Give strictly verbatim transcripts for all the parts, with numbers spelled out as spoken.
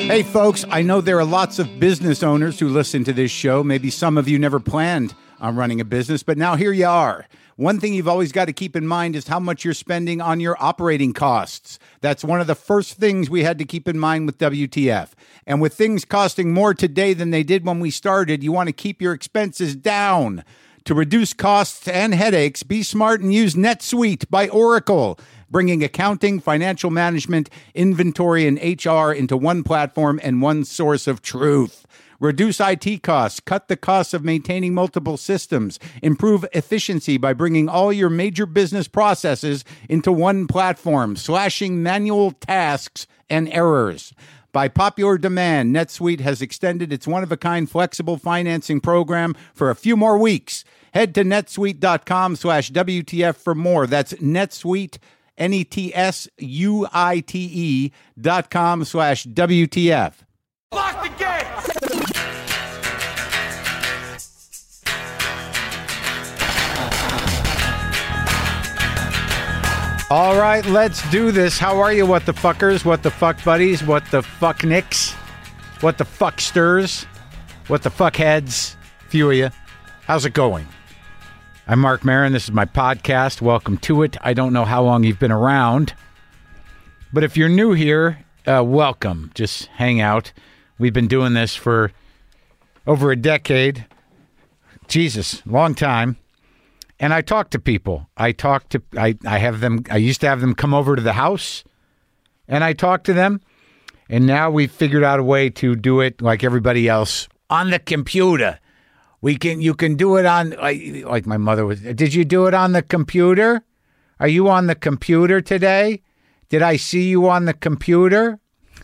Hey folks, I know there are lots of business owners who listen to this show. Maybe some of you never planned on running a business, but now here you are. One thing you've always got to keep in mind is how much you're spending on your operating costs. That's one of the first things we had to keep in mind with W T F. And with things costing more today than they did when we started, you want to keep your expenses down. To reduce costs and headaches, be smart and use NetSuite by Oracle, bringing accounting, financial management, inventory, and H R into one platform and one source of truth. Reduce I T costs, cut the costs of maintaining multiple systems, improve efficiency by bringing all your major business processes into one platform, slashing manual tasks and errors. By popular demand, NetSuite has extended its one-of-a-kind flexible financing program for a few more weeks. Head to netsuite.com slash WTF for more. That's NetSuite, N E T S U I T E dot com slash W T F. Lock the gate! All right, let's do this. How are you, what the fuckers, what the fuck buddies, what the fuck nicks, what the fucksters, what the fuckheads, few of you. How's it going? I'm Mark Maron. This is my podcast. Welcome to it. I don't know how long you've been around, but if you're new here, uh, welcome. Just hang out. We've been doing this for over a decade. Jesus, long time. And I talk to people. I talk to, I, I have them, I used to have them come over to the house and I talk to them. And now we've figured out a way to do it like everybody else on the computer. We can, you can do it on, like, like my mother was, did you do it on the computer? Are you on the computer today? Did I see you on the computer?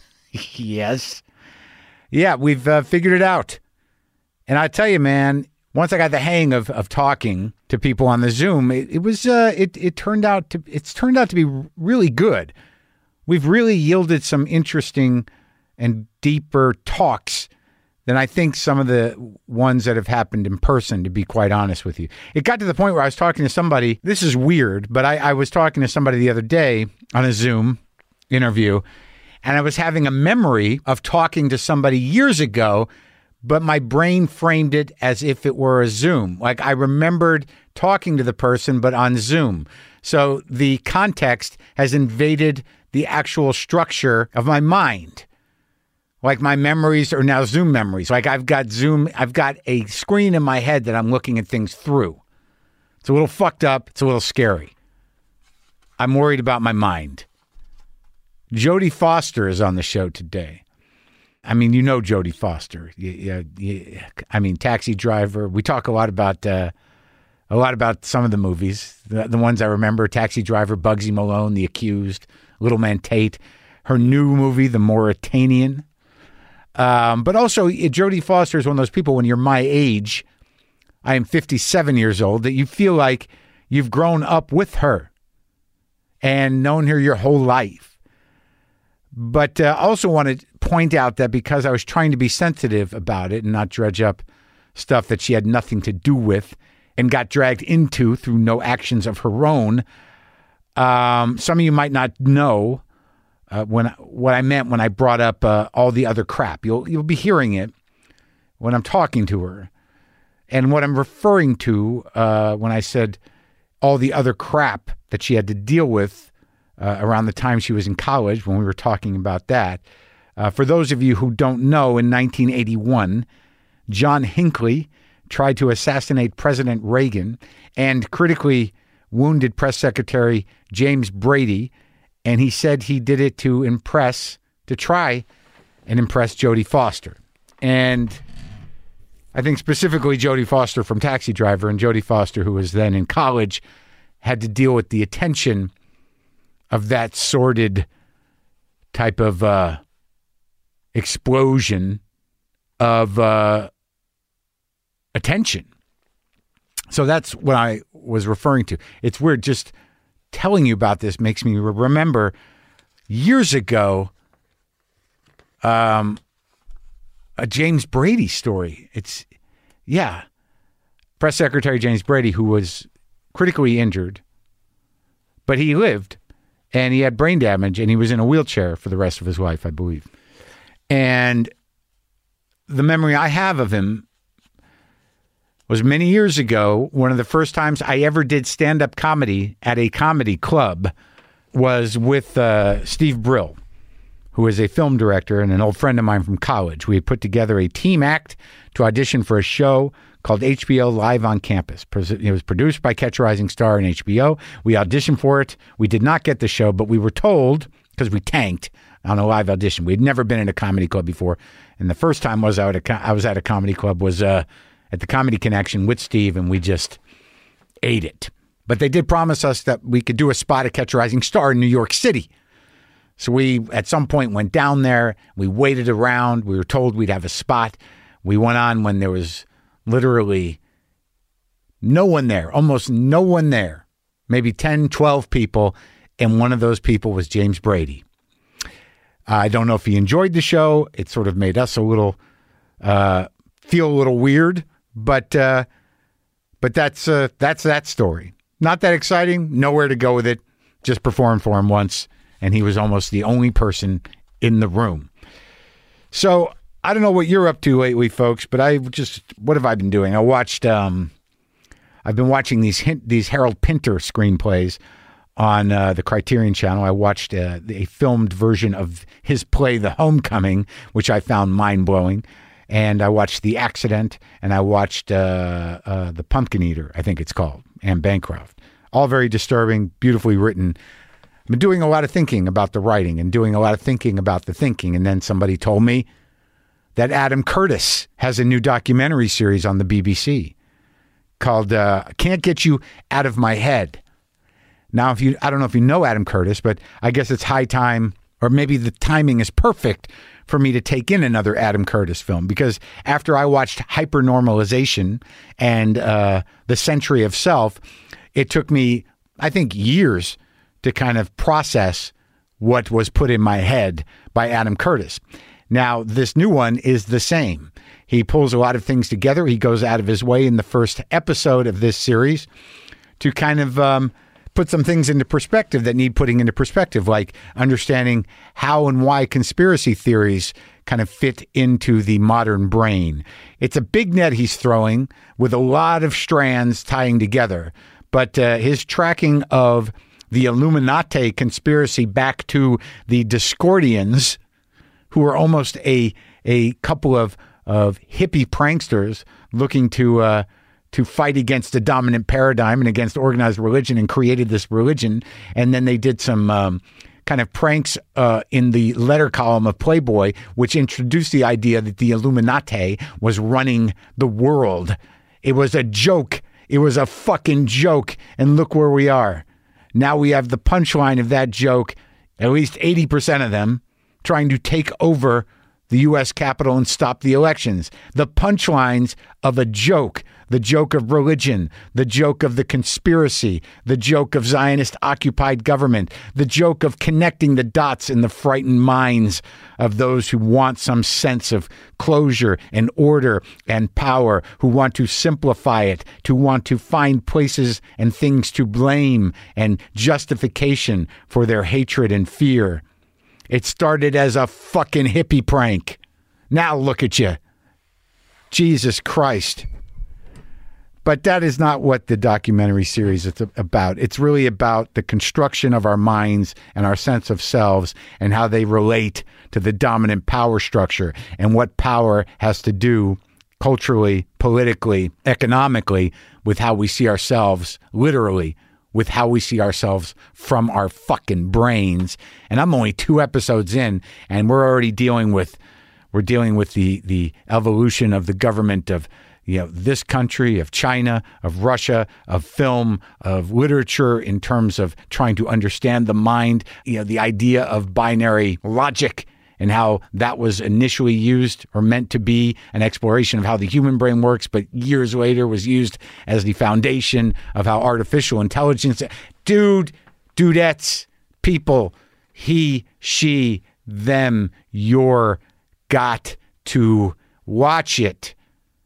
Yes. Yeah, we've uh, figured it out. And I tell you, man, once I got the hang of, of talking to people on the Zoom, it, it was uh, it it turned out to it's turned out to be really good. We've really yielded some interesting and deeper talks than I think some of the ones that have happened in person, to be quite honest with you. It got to the point where I was talking to somebody. This is weird, but I, I was talking to somebody the other day on a Zoom interview, and I was having a memory of talking to somebody years ago, but my brain framed it as if it were a Zoom. Like I remembered talking to the person, but on Zoom. So the context has invaded the actual structure of my mind. Like my memories are now Zoom memories. Like I've got Zoom, I've got a screen in my head that I'm looking at things through. It's a little fucked up. It's a little scary. I'm worried about my mind. Jodie Foster is on the show today. I mean, you know Jodie Foster. Yeah, yeah, I mean, Taxi Driver. We talk a lot about uh, a lot about some of the movies. The, the ones I remember: Taxi Driver, Bugsy Malone, The Accused, Little Man Tate. Her new movie, The Mauritanian. Um, but also, Jodie Foster is one of those people. When you're my age, I am fifty-seven years old. That you feel like you've grown up with her and known her your whole life. But I uh, also want to point out that because I was trying to be sensitive about it and not dredge up stuff that she had nothing to do with and got dragged into through no actions of her own, um, some of you might not know uh, when what I meant when I brought up uh, all the other crap. You'll you'll be hearing it when I'm talking to her. And what I'm referring to uh, when I said all the other crap that she had to deal with Uh, around the time she was in college, when we were talking about that. Uh, for those of you who don't know, in nineteen eighty-one, John Hinckley tried to assassinate President Reagan and critically wounded Press Secretary James Brady, and he said he did it to impress, to try and impress Jodie Foster. And I think specifically Jodie Foster from Taxi Driver, and Jodie Foster, who was then in college, had to deal with the attention of that sordid type of uh, explosion of uh, attention. So that's what I was referring to. It's weird. Just telling you about this makes me remember years ago um, a James Brady story. It's, yeah, Press Secretary James Brady, who was critically injured, but he lived. And he had brain damage, and he was in a wheelchair for the rest of his life, I believe. And the memory I have of him was many years ago. One of the first times I ever did stand-up comedy at a comedy club was with uh, Steve Brill, who is a film director and an old friend of mine from college. We had put together a team act to audition for a show called H B O Live on Campus. It was produced by Catch a Rising Star and H B O. We auditioned for it. We did not get the show, but we were told, because we tanked on a live audition. We had never been in a comedy club before. And the first time was I, at a, I was at a comedy club was uh, at the Comedy Connection with Steve, and we just ate it. But they did promise us that we could do a spot at Catch a Rising Star in New York City. So we, at some point, went down there. We waited around. We were told we'd have a spot. We went on when there was literally no one there, almost no one there, maybe ten, twelve people, and one of those people was James Brady. I don't know if he enjoyed the show. It sort of made us a little, uh, feel a little weird, but uh, but that's uh, that's that story. Not that exciting, nowhere to go with it. Just performed for him once, and he was almost the only person in the room. So I don't know what you're up to lately, folks, but I just, what have I been doing? I watched, um, I've been watching these hint, these Harold Pinter screenplays on uh, the Criterion Channel. I watched uh, a filmed version of his play, The Homecoming, which I found mind-blowing. And I watched The Accident, and I watched uh, uh, The Pumpkin Eater, I think it's called, Anne Bancroft. All very disturbing, beautifully written. I've been doing a lot of thinking about the writing and doing a lot of thinking about the thinking. And then somebody told me that Adam Curtis has a new documentary series on the B B C called uh, Can't Get You Out of My Head. Now, if you, I don't know if you know Adam Curtis, but I guess it's high time, or maybe the timing is perfect for me to take in another Adam Curtis film, because after I watched Hypernormalization and uh, The Century of Self, it took me, I think, years to kind of process what was put in my head by Adam Curtis. Now, this new one is the same. He pulls a lot of things together. He goes out of his way in the first episode of this series to kind of um, put some things into perspective that need putting into perspective, like understanding how and why conspiracy theories kind of fit into the modern brain. It's a big net he's throwing with a lot of strands tying together, but uh, his tracking of the Illuminati conspiracy back to the Discordians, who are almost a a couple of of hippie pranksters looking to uh, to fight against the dominant paradigm and against organized religion, and created this religion. And then they did some um, kind of pranks uh, in the letter column of Playboy, which introduced the idea that the Illuminati was running the world. It was a joke. It was a fucking joke. And look where we are. Now we have the punchline of that joke, at least eighty percent of them, trying to take over the U S Capitol and stop the elections. The punchlines of a joke, the joke of religion, the joke of the conspiracy, the joke of Zionist-occupied government, the joke of connecting the dots in the frightened minds of those who want some sense of closure and order and power, who want to simplify it, to want to find places and things to blame and justification for their hatred and fear. It started as a fucking hippie prank. Now look at you. Jesus Christ. But that is not what the documentary series is about. It's really about the construction of our minds and our sense of selves and how they relate to the dominant power structure and what power has to do culturally, politically, economically with how we see ourselves, literally, with how we see ourselves from our fucking brains. And I'm only two episodes in, and we're already dealing with we're dealing with the the evolution of the government of, you know, this country, of China, of Russia, of film, of literature, in terms of trying to understand the mind, you know, the idea of binary logic and how that was initially used or meant to be an exploration of how the human brain works, but years later was used as the foundation of how artificial intelligence, dude, dudettes, people, he, she, them, you're got to watch it.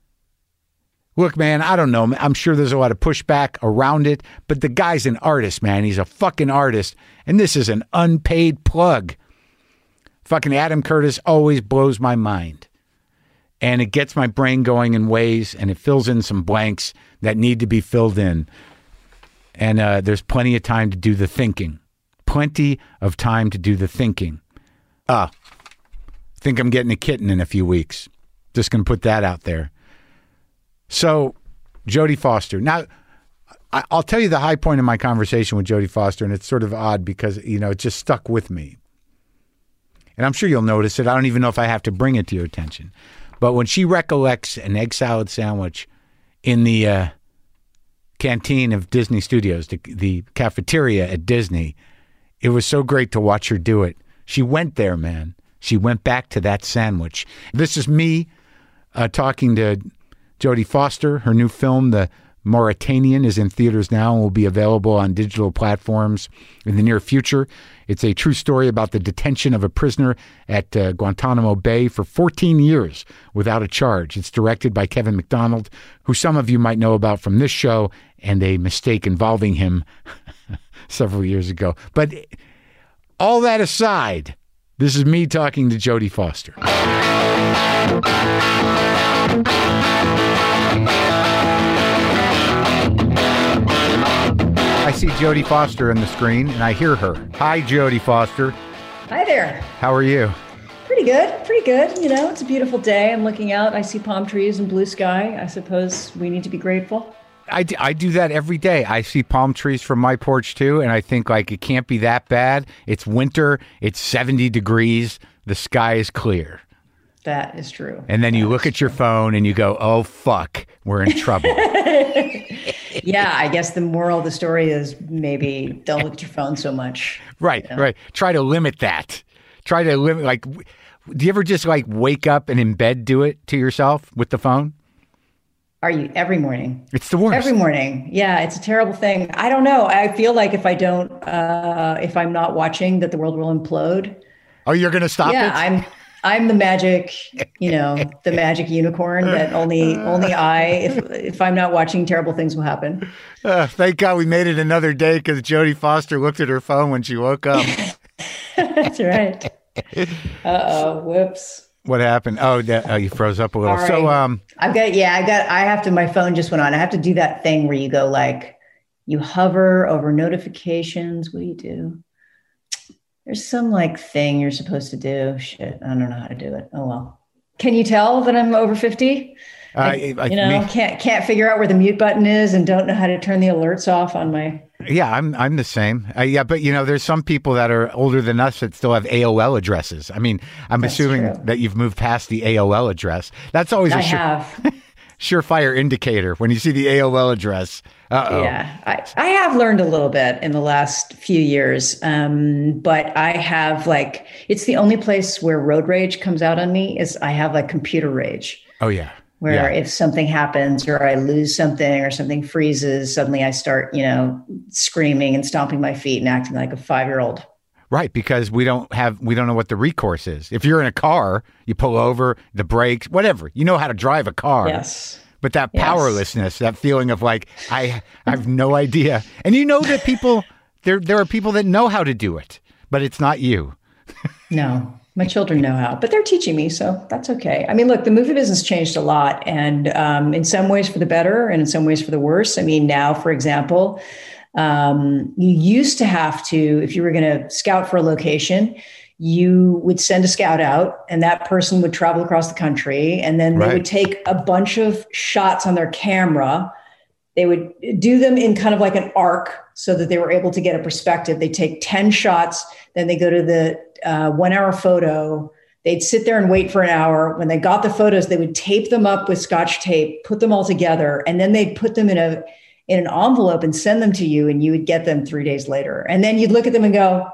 Look, man, I don't know. I'm sure there's a lot of pushback around it, but the guy's an artist, man. He's a fucking artist, and this is an unpaid plug Fucking Adam Curtis always blows my mind. And it gets my brain going in ways, and it fills in some blanks that need to be filled in. And uh, there's plenty of time to do the thinking. Plenty of time to do the thinking. Ah, think I'm getting a kitten in a few weeks. Just going to put that out there. So, Jodie Foster. Now, I- I'll tell you the high point of my conversation with Jodie Foster, and it's sort of odd because, you know, it just stuck with me. And I'm sure you'll notice it. I don't even know if I have to bring it to your attention. But when she recollects an egg salad sandwich in the uh, canteen of Disney Studios, the, the cafeteria at Disney, it was so great to watch her do it. She went there, man. She went back to that sandwich. This is me uh, talking to Jodie Foster. Her new film, The Mauritanian, is in theaters now and will be available on digital platforms in the near future. It's a true story about the detention of a prisoner at uh, Guantanamo Bay for fourteen years without a charge. It's directed by Kevin McDonald, who some of you might know about from this show and a mistake involving him several years ago. But all that aside, this is me talking to Jodie Foster. I see Jodie Foster on the screen, and I hear her. Hi, Jodie Foster. Hi there. How are you? Pretty good. Pretty good. You know, it's a beautiful day. I'm looking out. I see palm trees and blue sky. I suppose we need to be grateful. I, d- I do that every day. I see palm trees from my porch, too, and I think, like, it can't be that bad. It's winter. It's seventy degrees. The sky is clear. That is true. And then that you look at your phone and you go, oh, fuck, we're in trouble. Yeah, I guess the moral of the story is maybe don't look at your phone so much. Right, you know? right. Try to limit that. Try to limit, like, w- do you ever just, like, wake up and in bed do it to yourself with the phone? Are you? Every morning. It's the worst. Every morning. Yeah, it's a terrible thing. I don't know. I feel like if I don't, uh, if I'm not watching, that the world will implode. Oh, you're going to stop yeah, it? I'm I'm the magic, you know, the magic unicorn that only only I, if if I'm not watching, terrible things will happen. Uh, thank God we made it another day because Jodie Foster looked at her phone when she woke up. That's right. Uh-oh, whoops. What happened? Oh, that, oh, you froze up a little. All right. So, um, I've got, yeah, I got, I have to, my phone just went on. I have to do that thing where you go like, you hover over notifications. What do you do? There's some like thing you're supposed to do. Shit, I don't know how to do it. Oh, well. Can you tell that I'm over fifty? uh, I, I, you know, me, can't can't figure out where the mute button is and don't know how to turn the alerts off on my. yeah, I'm I'm the same. Uh, yeah, but you know, there's some people that are older than us that still have A O L addresses. I mean, I'm That's assuming true. that you've moved past the A O L address. That's always I a sure, have. surefire indicator when you see the A O L address. Uh-oh. Yeah, I, I have learned a little bit in the last few years, um, but I have like, it's the only place where road rage comes out on me is I have like computer rage. Oh, yeah. Where yeah. if something happens or I lose something or something freezes, suddenly I start, you know, screaming and stomping my feet and acting like a five-year-old. Right, because we don't have, we don't know what the recourse is. If you're in a car, you pull over, the brakes, whatever. You know how to drive a car. Yes. But that Yes. powerlessness, that feeling of like, I, I have no idea. And you know that people, there, there are people that know how to do it, but it's not you. No, my children know how, but they're teaching me, so that's okay. I mean, look, the movie business changed a lot, and um, in some ways for the better, and in some ways for the worse. I mean, now, for example, um, you used to have to, if you were going to scout for a location, you would send a scout out, and that person would travel across the country, and then they Right. would take a bunch of shots on their camera. They would do them in kind of like an arc so that they were able to get a perspective. They take ten shots, then they go to the uh, one hour photo. They'd sit there and wait for an hour. When they got the photos, they would tape them up with Scotch tape, put them all together, and then they'd put them in a in an envelope and send them to you, and you would get them three days later. And then you'd look at them and go,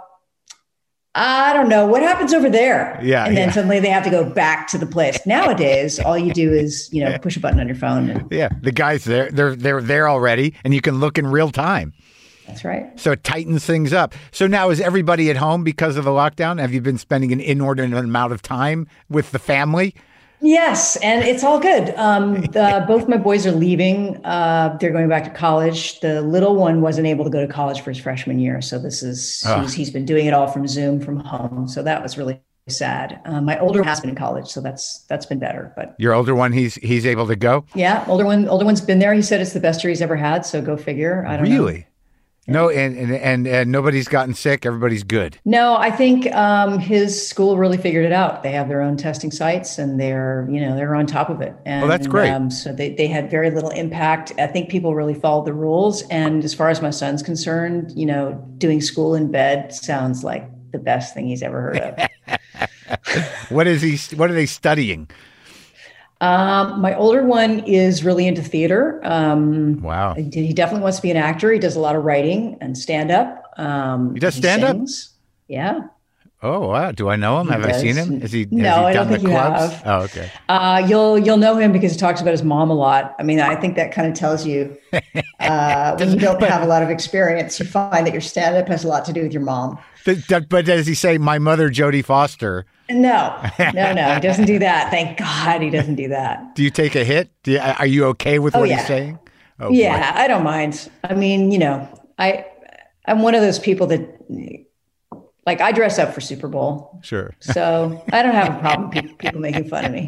I don't know what happens over there. Yeah, and then yeah. suddenly they have to go back to the place. Nowadays, all you do is, you know, push a button on your phone. And Yeah, the guys there, they're they're there already, and you can look in real time. that's right. So it tightens things up. So now is everybody at home because of the lockdown? Have you been spending an inordinate amount of time with the family? Yes, and it's all good. Um, the, both my boys are leaving. Uh, they're going back to college. The little one wasn't able to go to college for his freshman year, so this is Ah. he's, he's been doing it all from Zoom from home. So that was really sad. Um, my older one has been in college, so that's that's been better. But Your older one, he's he's able to go? yeah, older one, older one's been there. He said it's the best year he's ever had. So go figure. I don't know. Really? No, and, and and and nobody's gotten sick. Everybody's good. No, I think um, his school really figured it out. They have their own testing sites, and they're you know they're on top of it. And, well, that's great. Um, so they they had very little impact. I think people really followed the rules. And as far as my son's concerned, you know, doing school in bed sounds like the best thing he's ever heard of. What is he? What are they studying? Um, my older one is really into theater. Um, Wow. He definitely wants to be an actor. He does a lot of writing and stand up. Um, he does stand up? Yeah. Oh, wow. Do I know him? He Have does. I seen him? Is he, has No, he I done don't think the you clubs? have. Oh, okay. Uh, you'll, you'll know him because he talks about his mom a lot. I mean, I think that kind of tells you, uh, when you don't have a lot of experience, you find that your stand up has a lot to do with your mom. But, but does he say, my mother, Jodie Foster? No, no, no, he doesn't do that. Thank God he doesn't do that. Do you take a hit? Do you, are you okay with Oh, what yeah. he's saying? Oh, Yeah, boy. I don't mind. I mean, you know, I, I'm one of those people that, like, I dress up for Super Bowl. Sure. So I don't have a problem pe- people making fun of me.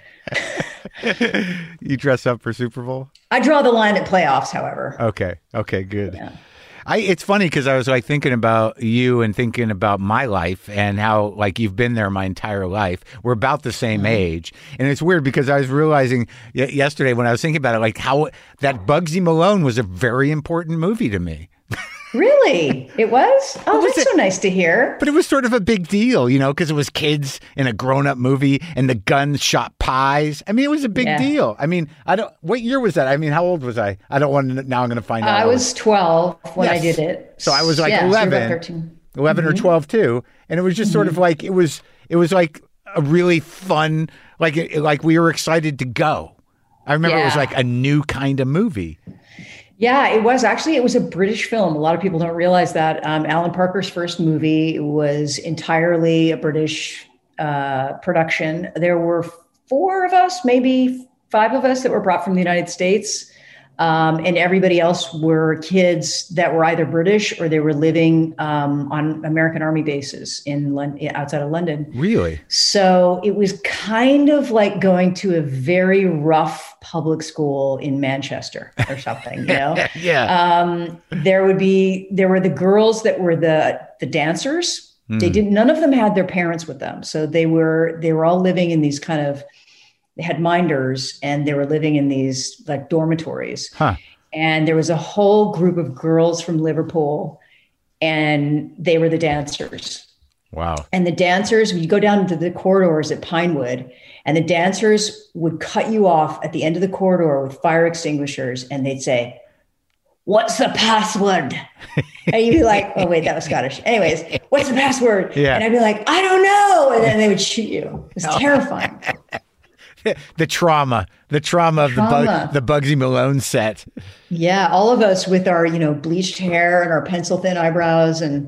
You dress up for Super Bowl? I draw the line at playoffs, however. Okay. Okay, good. Yeah. I, it's funny because I was like thinking about you and thinking about my life and how like you've been there my entire life. We're about the same age. And it's weird because I was realizing y- yesterday when I was thinking about it, like how that Bugsy Malone was a very important movie to me. Really? It was? Oh, was that's it? so nice to hear. But it was sort of a big deal, you know, because it was kids in a grown-up movie and the gun shot pies. I mean, it was a big Yeah. deal. I mean, I don't. What year was that? I mean, how old was I? I don't want to. Now I'm going to find out. I was twelve when I Yes. did it. So I was like Yeah, so you're about eleven, thirteen. eleven Mm-hmm. or twelve too, and it was just sort of like it was. It was like a really fun, like it, like we were excited to go. I remember it was Yeah. like a new kind of movie. Yeah, it was actually, it was a British film. A lot of people don't realize that. Um, Alan Parker's first movie was entirely a British uh, production. There were four of us, maybe five of us that were brought from the United States. Um, and everybody else were kids that were either British or they were living um, on American Army bases in Lon- outside of London. Really? So it was kind of like going to a very rough public school in Manchester or something, you know? Yeah. Um, there would be, there were the girls that were the, the dancers. They didn't, none of them had their parents with them. So they were, they were all living in these kind of, they had minders and they were living in these like dormitories. Huh. And there was a whole group of girls from Liverpool and they were the dancers. Wow. And the dancers, you go down into the corridors at Pinewood, and the dancers would cut you off at the end of the corridor with fire extinguishers, and they'd say, "What's the password?" And you'd be like, "Oh, wait, that was Scottish." Anyways, "What's the password?" Yeah. And I'd be like, "I don't know." And then they would shoot you. It was terrifying. The trauma, the trauma of Trauma. the Bug, the Bugsy Malone set. Yeah, all of us with our, you know, bleached hair and our pencil thin eyebrows. And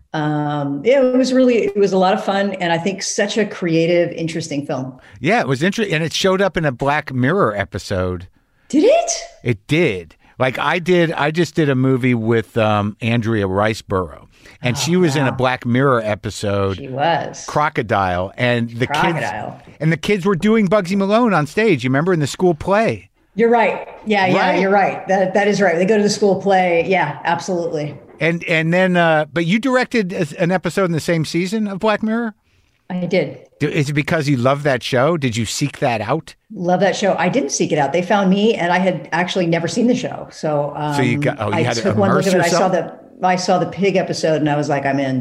um, yeah, it was really, it was a lot of fun. And I think such a creative, interesting film. Yeah, it was interesting, and it showed up in a Black Mirror episode. Did it? It did. Like I did, I just did a movie with um, Andrea Riceborough, and Oh, she was in a wow. Black Mirror episode, She was. Crocodile, and the Crocodile. kids and the kids were doing Bugsy Malone on stage. You remember in the school play? You're right. Yeah, yeah, Right? you're right. That that is right. They go to the school play. Yeah, absolutely. And and then, uh, but you directed a- an episode in the same season of Black Mirror. I did. Do- Is it because you love that show? Did you seek that out? Love that show. I didn't seek it out. They found me, and I had actually never seen the show. So, um, So you got- oh, you I had to took one look immerse at it. I saw yourself? the I saw the pig episode, and I was like, I'm in.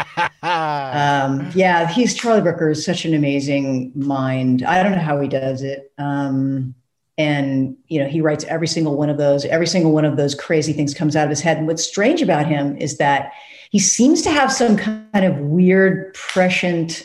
um, yeah, he's Charlie Brooker is such an amazing mind. I don't know how he does it. Um, and you know, he writes every single one of those. Every single one of those crazy things comes out of his head. And what's strange about him is that he seems to have some kind of weird prescient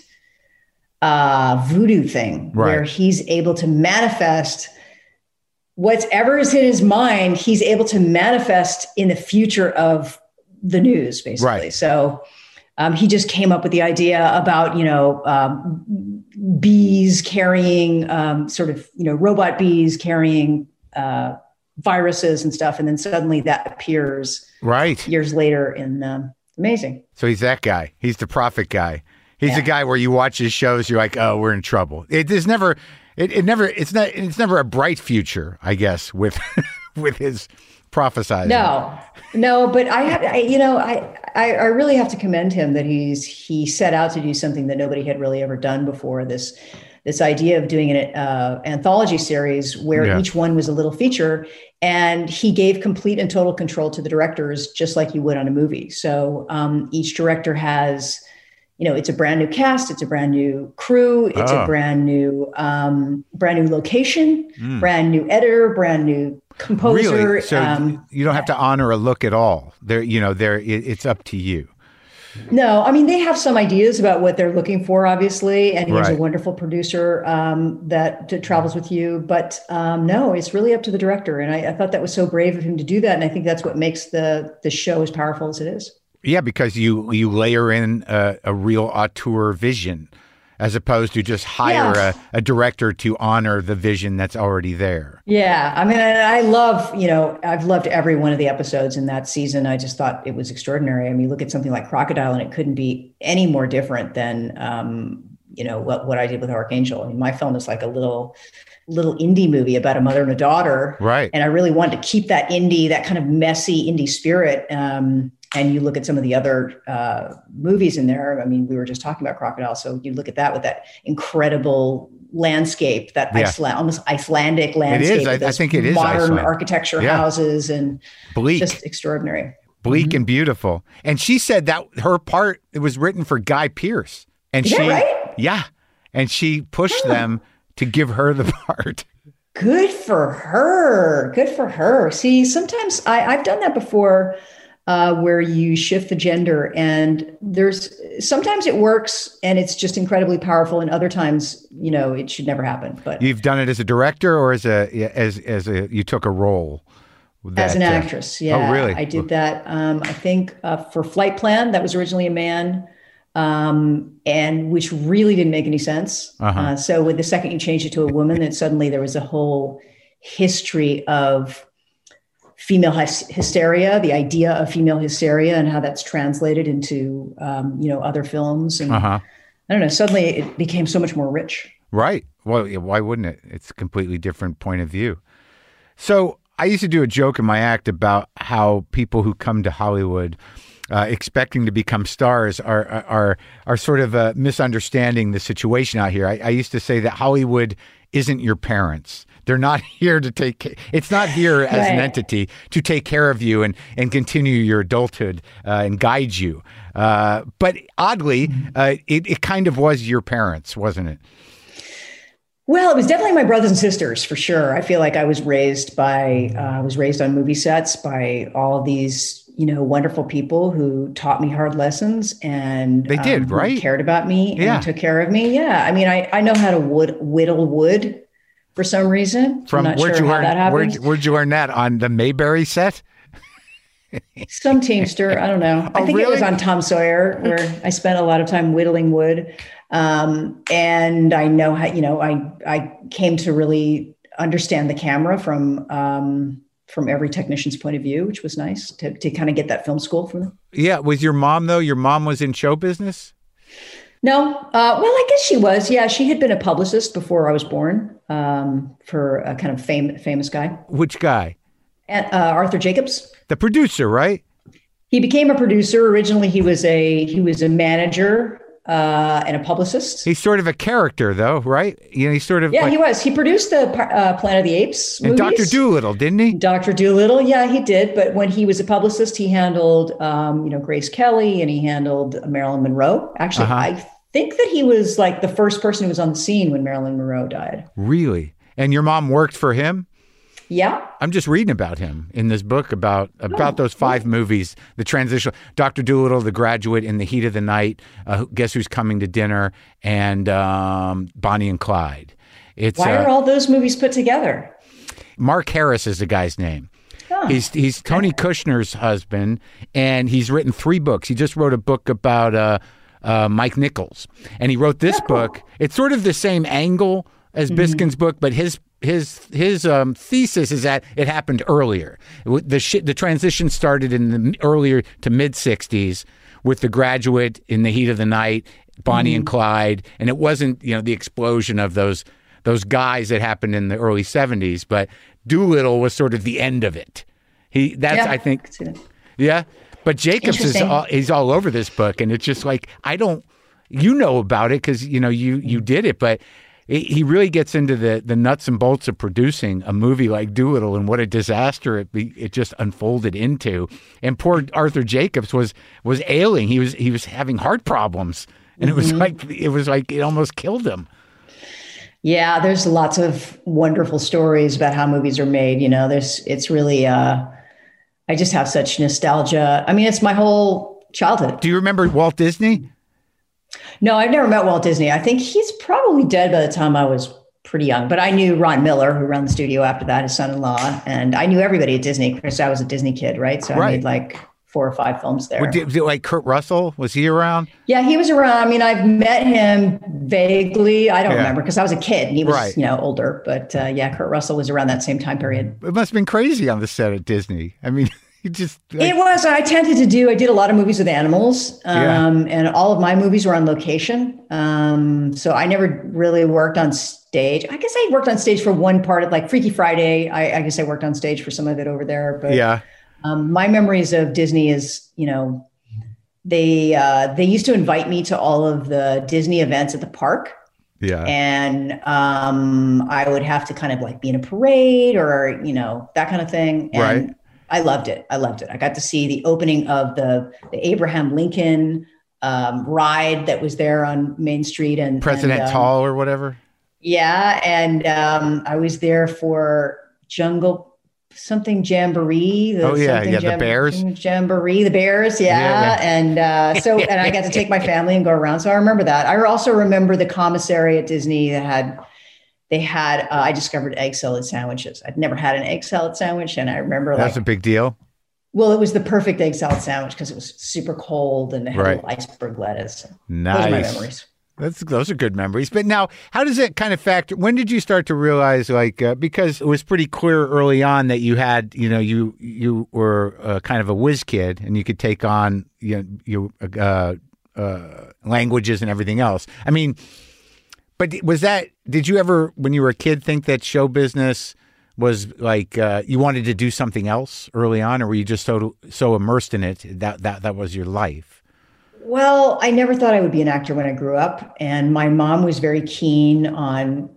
uh, voodoo thing Right. where he's able to manifest whatever is in his mind. He's able to manifest in the future of the news, basically. Right. So um, he just came up with the idea about, you know, um, bees carrying um, sort of, you know, robot bees carrying uh, viruses and stuff. And then suddenly that appears Right. years later in um, amazing. So he's that guy. He's the prophet guy. He's Yeah. a guy where you watch his shows, you're like, oh, we're in trouble. It is never, it, it never, it's not, it's never a bright future, I guess, with with his prophesizing. No, no, but I have, I, you know, I, I, I really have to commend him that he's he set out to do something that nobody had really ever done before. This this idea of doing an uh, anthology series where Yeah. each one was a little feature, and he gave complete and total control to the directors, just like you would on a movie. So um, each director has, you know, it's a brand new cast, it's a brand new crew, it's Oh. a brand new um, brand new location, brand new editor, brand new composer. Really? So um, you don't have to honor a look at all. There, you know, there, it, it's up to you. No, I mean, they have some ideas about what they're looking for, obviously. And he has a Right. wonderful producer um, that, that travels with you. But um, no, it's really up to the director. And I, I thought that was so brave of him to do that. And I think that's what makes the, the show as powerful as it is. Yeah, because you you layer in a, a real auteur vision, as opposed to just hire Yeah. a, a director to honor the vision that's already there. Yeah. I mean, I, I love, you know, I've loved every one of the episodes in that season. I just thought it was extraordinary. I mean, look at something like Crocodile, and it couldn't be any more different than, um, you know, what, what I did with Archangel. I mean, my film is like a little, little indie movie about a mother and a daughter. Right. And I really wanted to keep that indie, that kind of messy indie spirit. Um, and you look at some of the other uh, movies in there. I mean, we were just talking about Crocodile. So you look at that with that incredible landscape, that Yeah. Iceland, almost Icelandic landscape. is. I- with I those think it is modern Iceland. architecture Yeah. houses and Bleak. just extraordinary. Bleak and beautiful. And she said that her part, it was written for Guy Pearce. And Is she, that right? yeah. And she pushed them to give her the part. Good for her. Good for her. See, sometimes I, I've done that before. Uh, where you shift the gender, and there's sometimes it works and it's just incredibly powerful, and other times, you know, it should never happen. But You've done it as a director or as a as as a you took a role that, as an uh, actress, yeah, oh, really? I did that. Um, I think uh, for Flight Plan, that was originally a man, um, and which really didn't make any sense. Uh-huh. Uh, so with the second you changed it to a woman, then suddenly there was a whole history of female hys- hysteria, the idea of female hysteria, and how that's translated into um, you know, other films. And Uh-huh. I don't know. Suddenly it became so much more rich. Right. Well, yeah, why wouldn't it? It's a completely different point of view. So I used to do a joke in my act about how people who come to Hollywood uh, expecting to become stars are are are, are sort of uh, misunderstanding the situation out here. I, I used to say that Hollywood isn't your parents. They're not here to take ca- it's not here as an Right. entity to take care of you and, and continue your adulthood uh, and guide you. Uh, but oddly, uh, it, it kind of was your parents, wasn't it? Well, it was definitely my brothers and sisters for sure. I feel like I was raised by, uh, I was raised on movie sets by all these, you know, wonderful people who taught me hard lessons, and They did, um, who right? cared about me Yeah. and took care of me. Yeah. I mean, I, I know how to wood, whittle wood for some reason. From I'm not where'd sure you how learn? that Where'd, happened. where'd you learn that on the Mayberry set? Some teamster, I don't know. I Oh, think it was really? on Tom Sawyer, where I spent a lot of time whittling wood. Um, and I know how, you know, I, I came to really understand the camera from, um, from every technician's point of view, which was nice to, to kind of get that film school from them. Yeah. Was your mom, though? Your mom was in show business? No, uh, well, I guess she was. Yeah, she had been a publicist before I was born, um, for a kind of fam- famous guy, Which guy? and, uh, Arthur Jacobs. The producer, right? He became a producer. Originally, he was a he was a manager uh, and a publicist. He's sort of a character, though, right? You know, he's sort of Yeah, like he was. He produced the uh, Planet of the Apes and movies. Doctor Doolittle, didn't he? Doctor Doolittle, yeah, he did. But when he was a publicist, he handled, um, you know, Grace Kelly, and he handled Marilyn Monroe. Actually, Uh-huh. I think that he was like the first person who was on the scene when Marilyn Monroe died. Really? And your mom worked for him? Yeah. I'm just reading about him in this book about about Oh, those five movies. The transitional Doctor Doolittle, The Graduate, In the Heat of the Night, uh, Guess Who's Coming to Dinner, and um, Bonnie and Clyde. It's Why uh, are all those movies put together? Mark Harris is the guy's name. Oh. He's he's Tony Kushner's husband, and he's written three books. He just wrote a book about uh, uh, Mike Nichols, and he wrote this Oh, cool. book. It's sort of the same angle as Biskin's book, but his his his um, thesis is that it happened earlier. The sh- the transition started in the earlier to mid sixties with The Graduate, In the Heat of the Night, Bonnie Mm-hmm. and Clyde, and it wasn't, you know, the explosion of those those guys that happened in the early seventies, but Doolittle was sort of the end of it. He that's Yeah, I think could see that. yeah. But Jacobs is Interesting. all, he's all over this book, and it's just like I don't you know about it because you know you you did it, but it, he really gets into the the nuts and bolts of producing a movie like Doolittle and what a disaster it be, it just unfolded into. And poor Arthur Jacobs was was ailing. He was he was having heart problems, and it was Mm-hmm. like it was like it almost killed him. Yeah, there's lots of wonderful stories about how movies are made. You know, there's it's really uh I just have such nostalgia. I mean, it's my whole childhood. Do you remember Walt Disney? No, I've never met Walt Disney. I think he's probably dead by the time I was pretty young, but I knew Ron Miller, who ran the studio after that, his son-in-law, and I knew everybody at Disney because I was a Disney kid, right? So I Right. made like four or five films there. Did, did, like Kurt Russell, was he around? Yeah, he was around. I mean, I've met him vaguely. I don't Yeah. remember because I was a kid and he was, Right. you know, older. But uh, yeah, Kurt Russell was around that same time period. It must have been crazy on the set at Disney. I mean, he just like, It was. I tended to do. I did a lot of movies with animals, Yeah. um, and all of my movies were on location. Um, so I never really worked on stage. I guess I worked on stage for one part of like Freaky Friday. I, I guess I worked on stage for some of it over there. But yeah. um, my memories of Disney is, you know, they uh, they used to invite me to all of the Disney events at the park. Yeah. And um, I would have to kind of like be in a parade or, you know, that kind of thing. And Right. I loved it. I loved it. I got to see the opening of the, the Abraham Lincoln um, ride that was there on Main Street and President and, um, Tall or whatever. Yeah. And um, I was there for Jungle something Jamboree. The Oh, yeah. something Yeah, the Jam- Bears. Jamboree, the Bears. Yeah. Yeah, yeah. And uh, so, and I got to take my family and go around. So I remember that. I also remember the commissary at Disney that had, they had, uh, I discovered egg salad sandwiches. I'd never had an egg salad sandwich. And I remember That's like, a big deal. well, it was the perfect egg salad sandwich because it was super cold and it had Right. a little iceberg lettuce. Those are my Nice. memories. That's those are good memories. But now, how does it kind of factor? When did you start to realize, like, uh, because it was pretty clear early on that you had, you know, you you were uh, kind of a whiz kid and you could take on, you know, you uh, uh, languages and everything else. I mean, but was that? Did you ever, when you were a kid, think that show business was like uh, you wanted to do something else early on, or were you just so so immersed in it that that that was your life? Well, I never thought I would be an actor when I grew up, and my mom was very keen on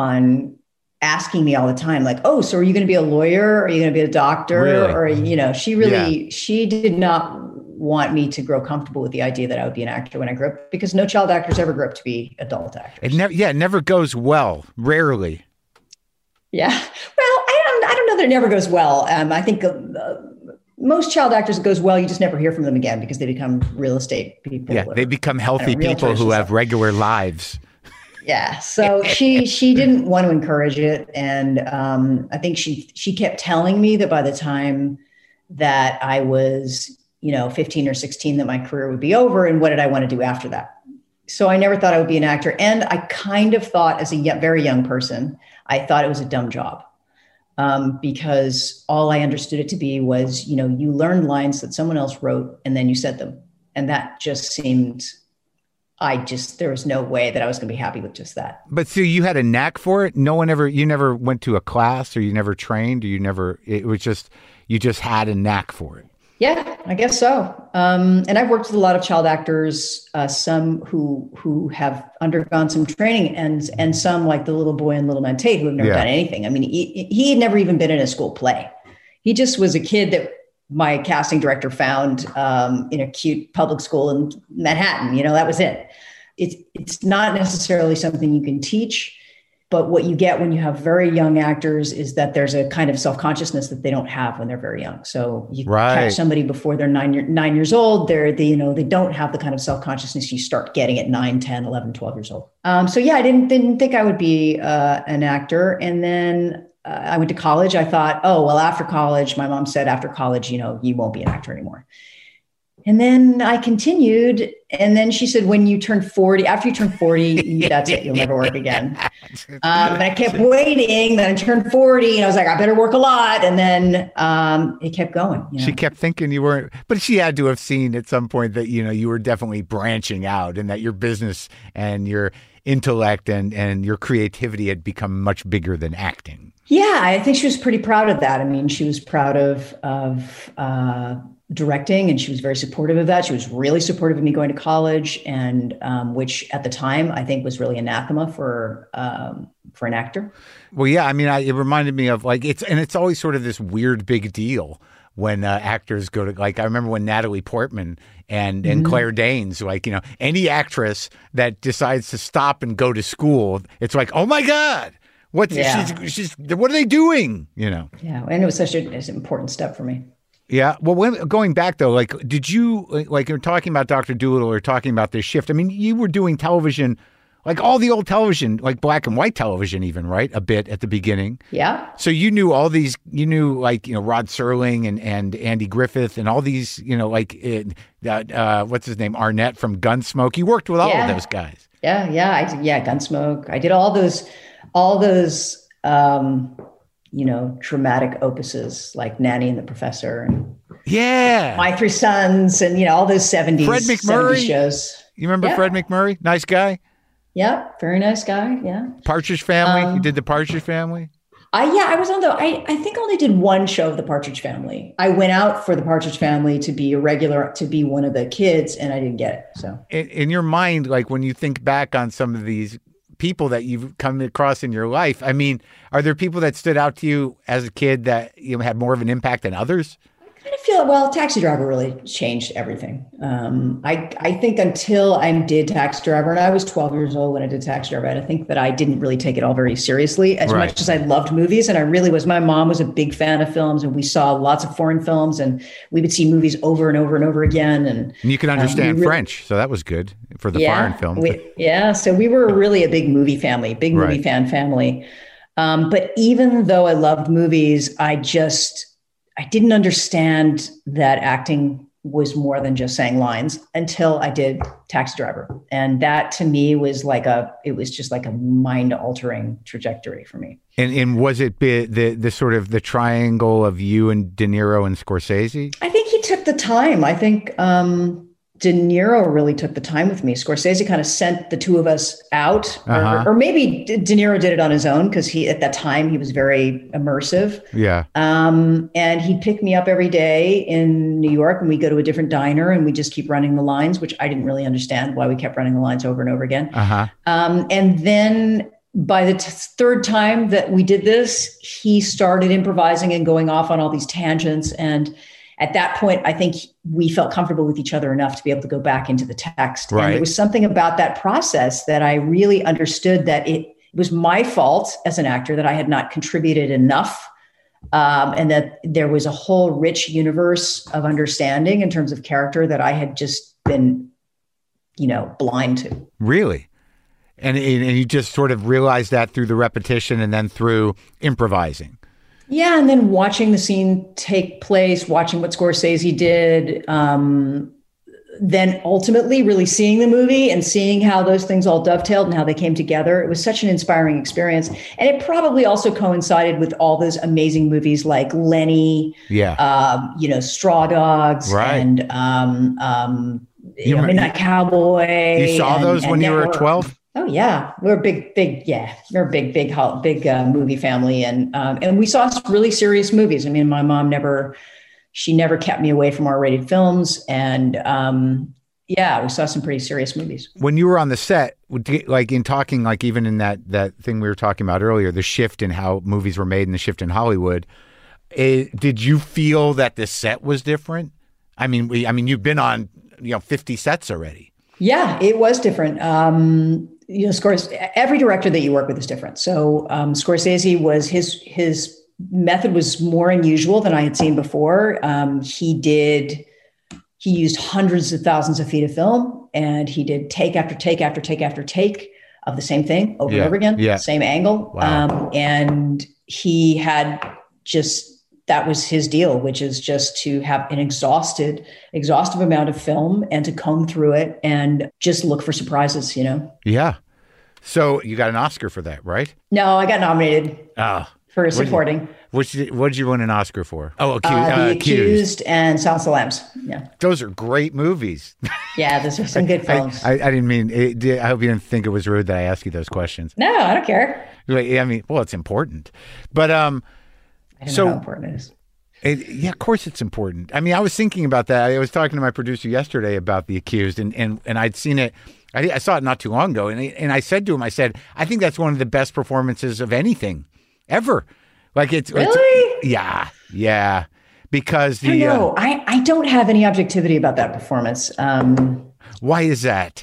on asking me all the time, like, "Oh, so are you going to be a lawyer? Or are you going to be a doctor?" Really? Or you know, she really she did not want me to grow comfortable with the idea that I would be an actor when I grew up, because no child actors ever grew up to be adult actors. It never, yeah, it never goes well. Rarely. Yeah, well, I don't I don't know that it never goes well. Um, I think. Uh, Most child actors, it goes well. You just never hear from them again because they become real estate people. Yeah, or, they become healthy I don't know, people realtors who and have stuff. regular lives. Yeah. So she she didn't want to encourage it, and um, I think she she kept telling me that by the time that I was, you know, fifteen or sixteen, that my career would be over, and what did I want to do after that? So I never thought I would be an actor, and I kind of thought, as a y- very young person, I thought it was a dumb job. Um, because all I understood it to be was, you know, you learn lines that someone else wrote and then you said them. And that just seemed, I just, there was no way that I was going to be happy with just that. But so you had a knack for it. No one ever, you never went to a class, or you never trained, or you never, it was just, you just had a knack for it. Yeah, I guess so. Um, and I've worked with a lot of child actors, uh, some who who have undergone some training, and and some like the little boy in Little Man Tate who have never Yeah. done anything. I mean, he, he had never even been in a school play. He just was a kid that my casting director found um, in a cute public school in Manhattan. You know, that was it. It's it's not necessarily something you can teach. But what you get when you have very young actors is that there's a kind of self-consciousness that they don't have when they're very young. So you Right. catch somebody before they're nine, year, nine years old, they're, they, you know, they don't have the kind of self-consciousness you start getting at nine, ten, eleven, twelve years old. Um, so yeah, I didn't, didn't think I would be uh, an actor. And then uh, I went to college. I thought, oh, well, after college, my mom said after college, you know, you won't be an actor anymore. And then I continued. And then she said, when you turn forty, after you turn forty, that's it. You'll never work again. Um, and I kept waiting. Then I turned forty and I was like, I better work a lot. And then um, it kept going. You know? She kept thinking you weren't, but she had to have seen at some point that, you know, you were definitely branching out and that your business and your intellect and, and your creativity had become much bigger than acting. Yeah, I think she was pretty proud of that. I mean, she was proud of, of, uh, directing, and she was very supportive of that. She was really supportive of me going to college, and um, which at the time I think was really anathema for um, for an actor. Well, yeah, I mean, I, it reminded me of like it's and it's always sort of this weird big deal when uh, actors go to, like, I remember when Natalie Portman and and mm-hmm. Claire Danes, like, you know, any actress that decides to stop and go to school, it's like, oh my God. What yeah. she's, she's what are they doing? You know? Yeah, and it was such a, an important step for me. Yeah. Well, when, going back, though, like, did you, like, you're talking about Doctor Dolittle or talking about this shift? I mean, you were doing television, like all the old television, like black and white television even, right? A bit at the beginning. Yeah. So you knew all these, you knew, like, you know, Rod Serling and, and Andy Griffith and all these, you know, like, uh, uh, what's his name? Arnett from Gunsmoke. You worked with all yeah. of those guys. Yeah. Yeah. I did, yeah. Gunsmoke. I did all those, all those, um, you know, dramatic opuses like Nanny and the Professor and yeah, My Three Sons, and, you know, all those seventies, Fred McMurray seventies shows. You remember yeah. Fred McMurray? Nice guy. Yeah, very nice guy. Yeah. Partridge Family. Um, you did the Partridge Family. I yeah, I was on the. I I think I only did one show of the Partridge Family. I went out for the Partridge Family to be a regular, to be one of the kids, and I didn't get it. So in, in your mind, like when you think back on some of these people that you've come across in your life, I mean, are there people that stood out to you as a kid that, you know, had more of an impact than others? I kind of feel, well, Taxi Driver really changed everything. Um, I, I think until I did Taxi Driver, and I was twelve years old when I did Taxi Driver, and I think that I didn't really take it all very seriously as right. much as I loved movies. And I really was, my mom was a big fan of films, and we saw lots of foreign films, and we would see movies over and over and over again. And, and you can understand um, really, French, so that was good for the yeah, foreign film. We, yeah, so we were really a big movie family, big movie right. fan family. Um, but even though I loved movies, I just, I didn't understand that acting was more than just saying lines until I did Taxi Driver. And that to me was like a, it was just like a mind altering trajectory for me. And and was it the, the the sort of the triangle of you and De Niro and Scorsese? I think he took the time. I think um, De Niro really took the time with me. Scorsese kind of sent the two of us out, uh-huh. or, or maybe De Niro did it on his own because he, at that time, he was very immersive. Yeah. Um, and he'd pick me up every day in New York, and we go to a different diner, and we just keep running the lines, which I didn't really understand why we kept running the lines over and over again. Uh-huh. Um, and then by the t- third time that we did this, he started improvising and going off on all these tangents. And at that point, I think we felt comfortable with each other enough to be able to go back into the text. Right. And there was something about that process that I really understood that it, it was my fault as an actor that I had not contributed enough. Um, and that there was a whole rich universe of understanding in terms of character that I had just been, you know, blind to. Really? And, and you just sort of realized that through the repetition and then through improvising. Yeah, and then watching the scene take place, watching what Scorsese did, um, then ultimately really seeing the movie and seeing how those things all dovetailed and how they came together. It was such an inspiring experience. And it probably also coincided with all those amazing movies like Lenny, yeah, um, you know, Straw Dogs, right. and um, um, you know, Midnight Cowboy. You saw and, those and when you were Network. twelve? Oh yeah, we're a big, big, yeah, we're a big, big, big uh, movie family, and um, and we saw some really serious movies. I mean, my mom never, she never kept me away from R-rated films, and um, yeah, we saw some pretty serious movies. When you were on the set, like in talking, like even in that that thing we were talking about earlier, the shift in how movies were made and the shift in Hollywood, it, did you feel that the set was different? I mean, we, I mean, you've been on, you know, fifty sets already. Yeah, it was different. Um, you know, Scorsese, every director that you work with is different. So um, Scorsese was his his method was more unusual than I had seen before. Um, he did he used hundreds of thousands of feet of film, and he did take after take after take after take of the same thing over yeah, and over again, yeah. same angle. Wow. Um, and he had just that was his deal, which is just to have an exhausted, exhaustive amount of film and to comb through it and just look for surprises, you know? Yeah. So you got an Oscar for that, right? No, I got nominated Oh. for supporting. What did what did you wid an Oscar for? Oh, Accused, Uh, the uh, Accused. Accused and Silence of the Lambs. Yeah. Those are great movies. Yeah, those are some good films. I, I, I didn't mean, it, I hope you didn't think it was rude that I asked you those questions. No, I don't care. I mean, well, it's important. But, um, I don't so, know how important it is. It, yeah, of course it's important. I mean, I was thinking about that. I was talking to my producer yesterday about The Accused, and, and, and I'd seen it. I, I saw it not too long ago, and I, and I said to him, I said, I think that's one of the best performances of anything ever. Like it's really, it's, yeah, yeah. Because the no, uh, I I don't have any objectivity about that performance. Um, why is that?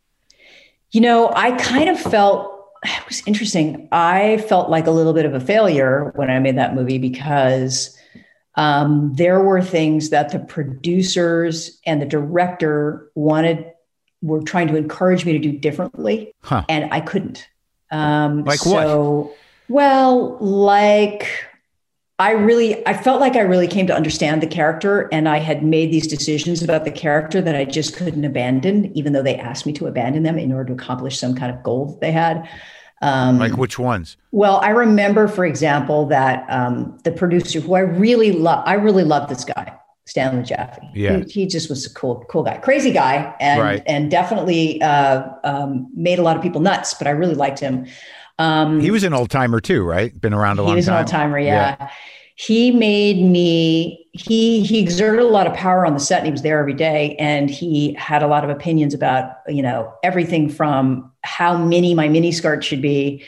You know, I kind of felt it was interesting. I felt like a little bit of a failure when I made that movie because um, there were things that the producers and the director wanted were trying to encourage me to do differently, huh. and I couldn't. Um, like so, what? Well, like I really, I felt like I really came to understand the character, and I had made these decisions about the character that I just couldn't abandon, even though they asked me to abandon them in order to accomplish some kind of goal that they had. Um, like which ones? Well, I remember, for example, that um, the producer who I really love, I really love this guy, Stanley Jaffe. Yeah. He, he just was a cool, cool guy, crazy guy, and right. and definitely uh, um, made a lot of people nuts, but I really liked him. Um, he was an old timer too, right? Been around a long time. He was an old timer, yeah. yeah. He made me, he he exerted a lot of power on the set, and he was there every day. And he had a lot of opinions about, you know, everything from how mini my mini skirt should be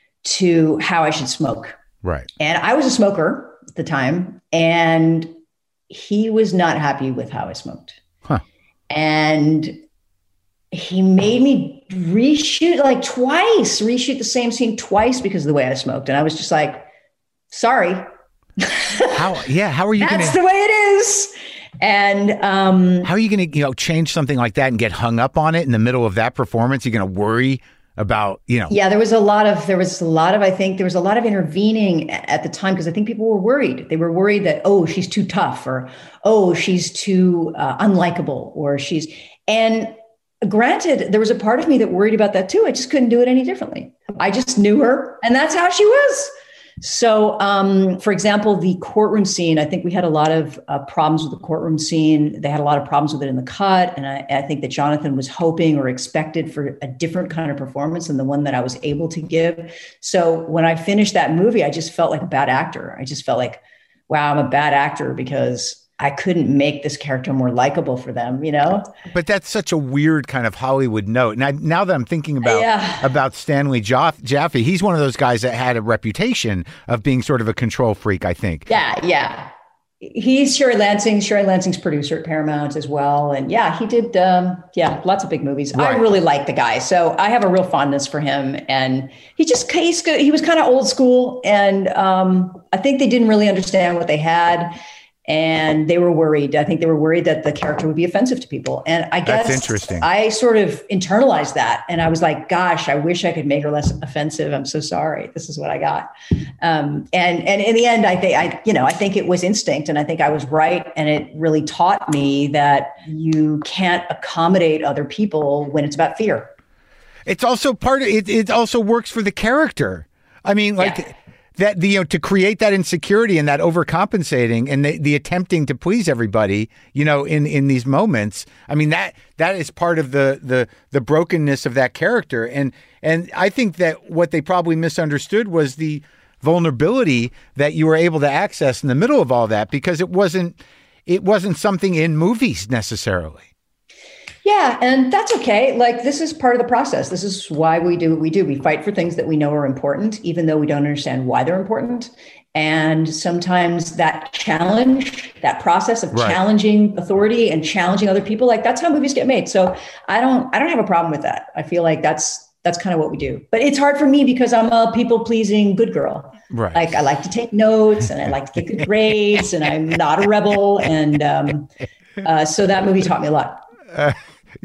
to how I should smoke. Right. And I was a smoker at the time, and he was not happy with how I smoked. Huh. And he made me reshoot like twice, reshoot the same scene twice because of the way I smoked. And I was just like, sorry. How, yeah. How are you going to, that's the way it is. And, um, how are you going to, you know, change something like that and get hung up on it in the middle of that performance? You're going to worry about, you know, yeah, there was a lot of, there was a lot of, I think there was a lot of intervening at the time, because I think people were worried. They were worried that, oh, she's too tough, or, oh, she's too uh, unlikable, or she's, and granted, there was a part of me that worried about that too. I just couldn't do it any differently. I just knew her, and that's how she was. So, um, for example, the courtroom scene, I think we had a lot of uh, problems with the courtroom scene. They had a lot of problems with it in the cut. And I, I think that Jonathan was hoping or expected for a different kind of performance than the one that I was able to give. So when I finished that movie, I just felt like a bad actor. I just felt like, wow, I'm a bad actor because I couldn't make this character more likable for them, you know? But that's such a weird kind of Hollywood note. And I, now that I'm thinking about yeah. about Stanley Jaff- Jaffe, he's one of those guys that had a reputation of being sort of a control freak, I think. Yeah, yeah. He's Sherry Lansing, Sherry Lansing's producer at Paramount as well. And yeah, he did, um, yeah, lots of big movies. Right. I really like the guy. So I have a real fondness for him. And he just, he's, he was kind of old school. And um, I think they didn't really understand what they had. And they were worried. I think they were worried that the character would be offensive to people. And I guess that's interesting. I sort of internalized that. And I was like, gosh, I wish I could make her less offensive. I'm so sorry. This is what I got. Um, and, and in the end, I think I, you know, I think it was instinct, and I think I was right. And it really taught me that you can't accommodate other people when it's about fear. It's also part of it. It also works for the character. I mean, like, yeah. That the, you know, to create that insecurity and that overcompensating and the, the attempting to please everybody, you know, in, in these moments. I mean, that that is part of the the the brokenness of that character. And and I think that what they probably misunderstood was the vulnerability that you were able to access in the middle of all that, because it wasn't it wasn't something in movies necessarily. Yeah, and that's okay. Like, this is part of the process. This is why we do what we do. We fight for things that we know are important, even though we don't understand why they're important. And sometimes that challenge, that process of right. challenging authority and challenging other people, like, that's how movies get made. So I don't, I don't have a problem with that. I feel like that's, that's kind of what we do. But it's hard for me because I'm a people-pleasing good girl. Right. Like, I like to take notes, and I like to get good grades, and I'm not a rebel. And um, uh, so that movie taught me a lot. Uh,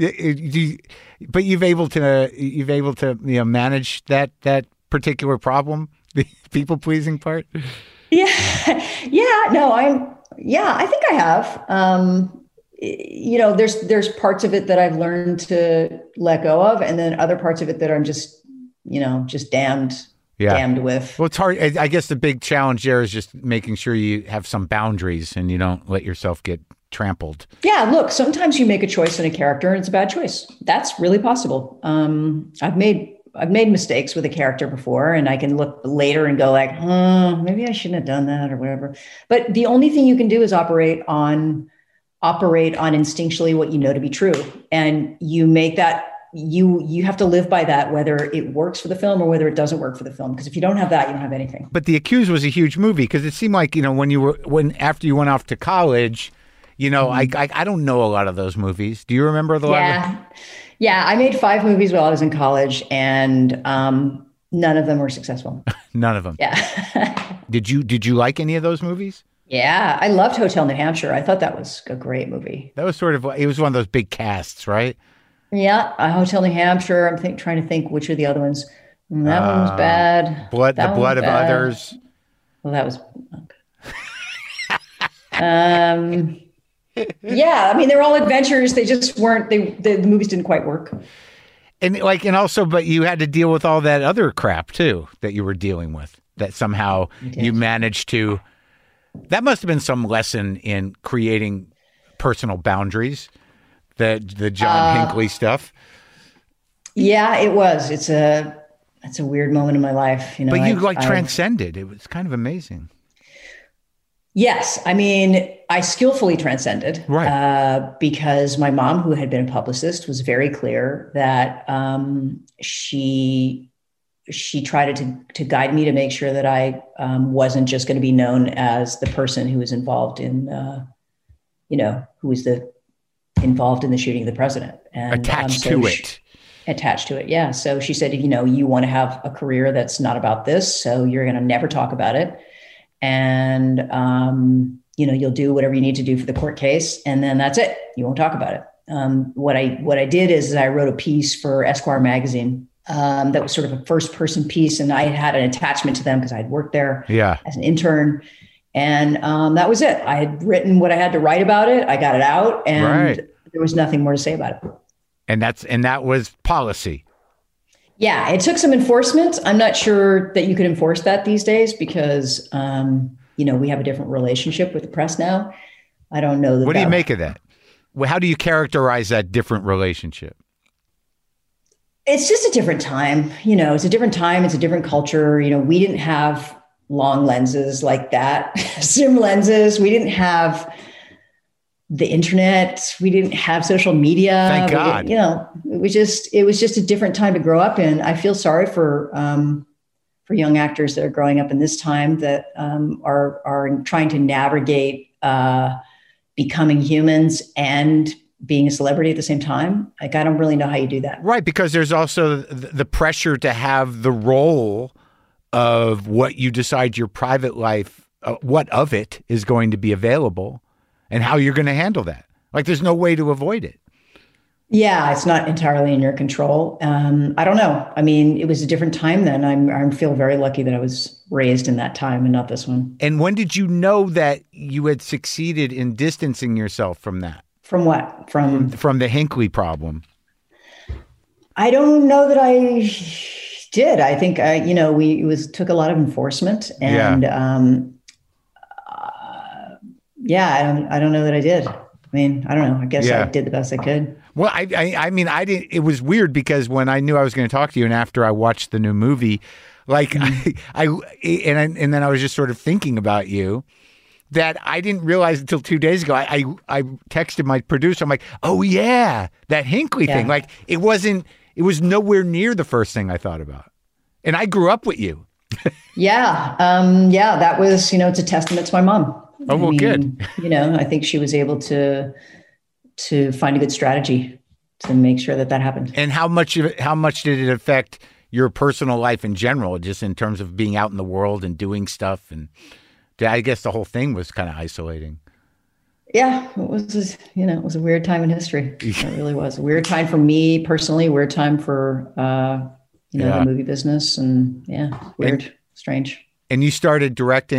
you, but you've able to you've able to you know manage that that particular problem, the people pleasing part. Yeah, yeah, no, I'm, yeah, I think I have. Um, you know, there's there's parts of it that I've learned to let go of, and then other parts of it that I'm just, you know, just damned, Yeah. damned with. Well, it's hard. I I guess the big challenge there is just making sure you have some boundaries and you don't let yourself get trampled. Yeah, look, sometimes you make a choice in a character and it's a bad choice. That's really possible. Um, I've made I've made mistakes with a character before, and I can look later and go like, oh, maybe I shouldn't have done that or whatever. But the only thing you can do is operate on operate on instinctually what you know to be true, and you make that you you have to live by that, whether it works for the film or whether it doesn't work for the film. Because if you don't have that, you don't have anything. But The Accused was a huge movie because it seemed like, you know, when you were when after you went off to college, you know, mm-hmm. I, I I don't know a lot of those movies. Do you remember the yeah. Lot of Yeah, I made five movies while I was in college, and um, none of them were successful. None of them. Yeah. Did you Did you like any of those movies? Yeah, I loved Hotel New Hampshire. I thought that was a great movie. That was sort of it was one of those big casts, right? Yeah, uh, Hotel New Hampshire. I'm think, trying to think which are the other ones. That uh, one was bad. Blood, that the Blood of bad. Others. Well, that was. um. Yeah, I mean, they're all adventures. They just weren't. They the, the movies didn't quite work. And like, and also, but you had to deal with all that other crap too that you were dealing with. That somehow you managed to. That must have been some lesson in creating personal boundaries. The the John uh, Hinckley stuff. Yeah, it was. It's a it's a weird moment in my life, you know. But you I, like I, transcended. It was kind of amazing. Yes, I mean, I skillfully transcended, right? Uh, because my mom, who had been a publicist, was very clear that um, she she tried to to guide me to make sure that I um, wasn't just going to be known as the person who was involved in, uh, you know, who was the involved in the shooting of the president and attached um, so to she, it. Attached to it, yeah. So she said, you know, you want to have a career that's not about this, so you're going to never talk about it. And, um, you know, you'll do whatever you need to do for the court case. And then that's it. You won't talk about it. Um, what I, what I did is I wrote a piece for Esquire magazine. Um, that was sort of a first person piece. And I had an attachment to them because I had worked there yeah. as an intern. And, um, that was it. I had written what I had to write about it. I got it out, and right. there was nothing more to say about it. And that's, and that was policy. Yeah, it took some enforcement. I'm not sure that you could enforce that these days because, um, you know, we have a different relationship with the press now. I don't know. That what do that you make of that? Well, how do you characterize that different relationship? It's just a different time. You know, it's a different time. It's a different culture. You know, we didn't have long lenses like that, zoom lenses. We didn't have the internet. We didn't have social media. Thank God. You know, it was just, it was just a different time to grow up in. I feel sorry for, um, for young actors that are growing up in this time that, um, are, are trying to navigate, uh, becoming humans and being a celebrity at the same time. Like, I don't really know how you do that. Right. Because there's also the pressure to have the role of what you decide your private life, uh, what of it is going to be available. And how you're going to handle that. Like, there's no way to avoid it. Yeah, it's not entirely in your control. Um, I don't know. I mean, it was a different time then. I'm, I feel very lucky that I was raised in that time and not this one. And when did you know that you had succeeded in distancing yourself from that? From what? From from the Hinckley problem? I don't know that I did. I think, I, you know, we it was took a lot of enforcement and, yeah. um, Yeah, I don't. I don't know that I did. I mean, I don't know. I guess yeah. I did the best I could. Well, I, I, I mean, I didn't. It was weird because when I knew I was going to talk to you, and after I watched the new movie, like mm-hmm. I, I, and I, and then I was just sort of thinking about you, that I didn't realize until two days ago. I, I, I texted my producer. I'm like, oh yeah, that Hinckley yeah. thing. Like, it wasn't. It was nowhere near the first thing I thought about. And I grew up with you. yeah, um, yeah. That was, you know, it's a testament to my mom. Oh, well, I mean, good. You know, I think she was able to to find a good strategy to make sure that that happened. And how much of it, how much did it affect your personal life in general, just in terms of being out in the world and doing stuff? And I guess the whole thing was kind of isolating. Yeah, it was. You know, it was a weird time in history. It really was a weird time for me personally. Weird time for uh, you know yeah. the movie business, and yeah, weird, and, strange. And you started directing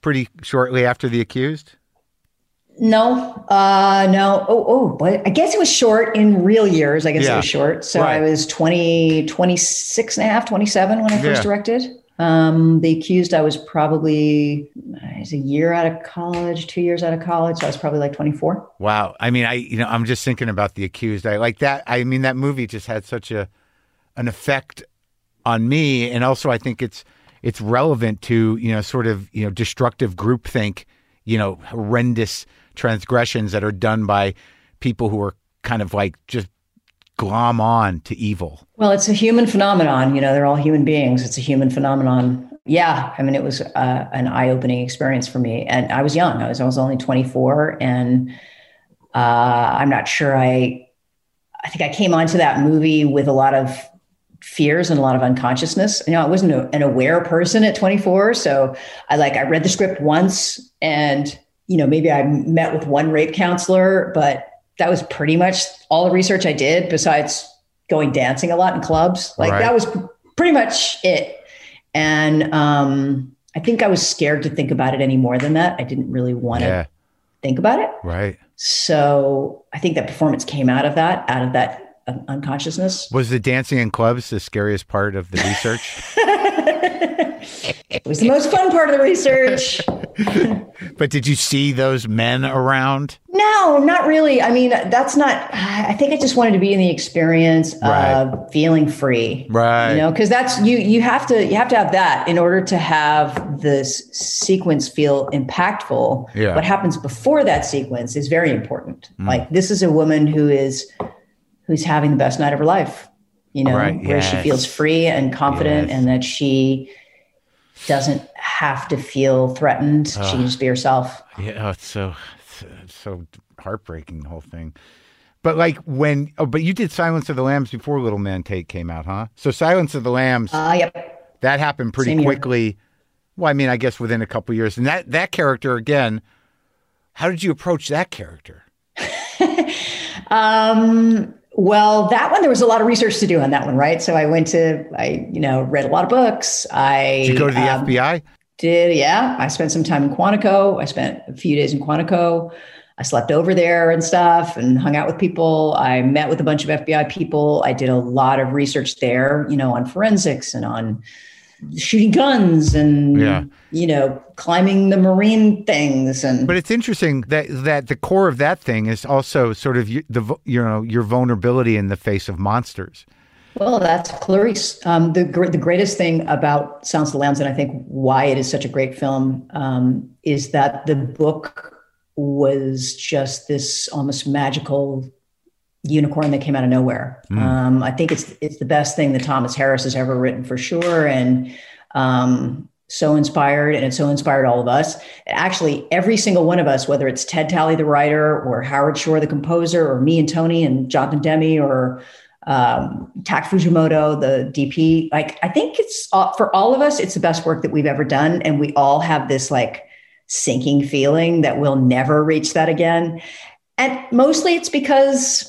pretty shortly after The Accused? No, uh, no. Oh, oh, but I guess it was short in real years. I guess Yeah. it was short. So Right. I was twenty, twenty-six and a half, twenty-seven when I first Yeah. directed. Um, The Accused, I was probably I was a year out of college, two years out of college. So I was probably like twenty-four. Wow. I mean, I you know, I'm just thinking about The Accused. I like that. I mean, that movie just had such a an effect on me, and also I think it's it's relevant to, you know, sort of, you know, destructive groupthink, you know, horrendous transgressions that are done by people who are kind of like just glom on to evil. Well, it's a human phenomenon. You know, they're all human beings. It's a human phenomenon. Yeah. I mean, it was uh, an eye-opening experience for me. And I was young. I was, I was only twenty-four. And uh, I'm not sure I, I think I came onto that movie with a lot of fears and a lot of unconsciousness. You know, I wasn't a, an aware person at twenty-four. So I like, I read the script once and, you know, maybe I met with one rape counselor, but that was pretty much all the research I did besides going dancing a lot in clubs. Like Right. that was pretty much it. And um, I think I was scared to think about it any more than that. I didn't really want to Yeah. think about it. Right. So I think that performance came out of that, out of that un- unconsciousness. Was the dancing in clubs the scariest part of the research? It was the most fun part of the research. But did you see those men around? No, not really. I mean, that's not, I think I just wanted to be in the experience Right. of feeling free. Right. You know, because that's, you, you have to, you have to have that in order to have this sequence feel impactful. Yeah. What happens before that sequence is very important. Like this is a woman who is, who's having the best night of her life, you know, Right, where she yes. feels free and confident Yes. and that she doesn't have to feel threatened. She can just be herself. Yeah, oh, it's so it's so heartbreaking, the whole thing. But like when, oh, but you did Silence of the Lambs before Little Man Tate came out, huh? So Silence of the Lambs, Uh, yep. that happened pretty Same year. quickly. Well, I mean, I guess within a couple of years. And that that character again, how did you approach that character? Um, well, that one, there was a lot of research to do on that one, right? So I went to, I, you know, read a lot of books. I Did you go to the um, F B I? did, yeah. I spent some time in Quantico. I spent a few days in Quantico. I slept over there and stuff and hung out with people. I met with a bunch of F B I people. I did a lot of research there, you know, on forensics and on shooting guns and, Yeah. you know, climbing the marine things. And But it's interesting that that the core of that thing is also sort of you, the vo- you know your vulnerability in the face of monsters. well, that's Clarice. Um, the gr- the greatest thing about Silence of the Lambs, and I think why it is such a great film, um, is that the book was just this almost magical unicorn that came out of nowhere. Um, I think it's it's the best thing that Thomas Harris has ever written for sure, and um, so inspired, and it so inspired all of us. Actually, every single one of us, whether it's Ted Talley, the writer, or Howard Shore, the composer, or me and Tony and Jonathan Demme, or um, Tak Fujimoto, the D P, like I think it's all, for all of us, it's the best work that we've ever done, and we all have this like sinking feeling that we'll never reach that again. And mostly it's because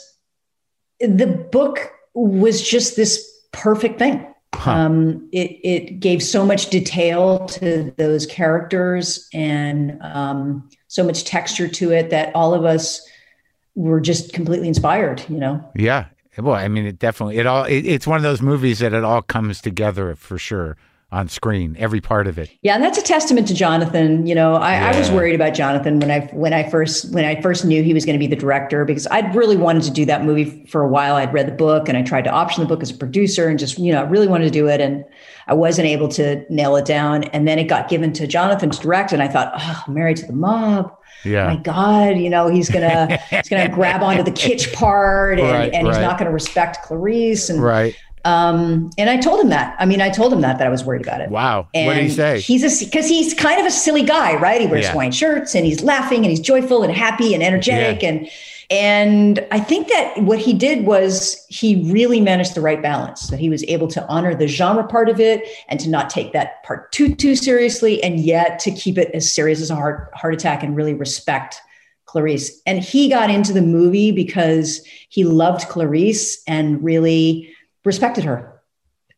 the book was just this perfect thing. Huh. Um, it, it gave so much detail to those characters and um, so much texture to it that all of us were just completely inspired, you know? Yeah. Well, I mean, it definitely it all it, it's one of those movies that it all comes together for sure on screen, every part of it. Yeah, and that's a testament to Jonathan. You know, I, I was Yeah. worried about Jonathan when I when I first when I first knew he was going to be the director because I'd really wanted to do that movie for a while. I'd read the book and I tried to option the book as a producer and just, you know, I really wanted to do it and I wasn't able to nail it down. And then it got given to Jonathan to direct, and I thought, oh, Married to the Mob. Yeah. My God, you know, he's gonna he's gonna grab onto the kitsch part, and, Right, and he's right. not gonna respect Clarice. And Right. um, and I told him that. I mean, I told him that that I was worried about it. Wow. And What did he say? He's a because he's kind of a silly guy, right? He wears Yeah. Hawaiian shirts and he's laughing and he's joyful and happy and energetic Yeah. and and I think that what he did was he really managed the right balance. That he was able to honor the genre part of it and to not take that part too too seriously, and yet to keep it as serious as a heart heart attack and really respect Clarice. And he got into the movie because he loved Clarice and really respected her.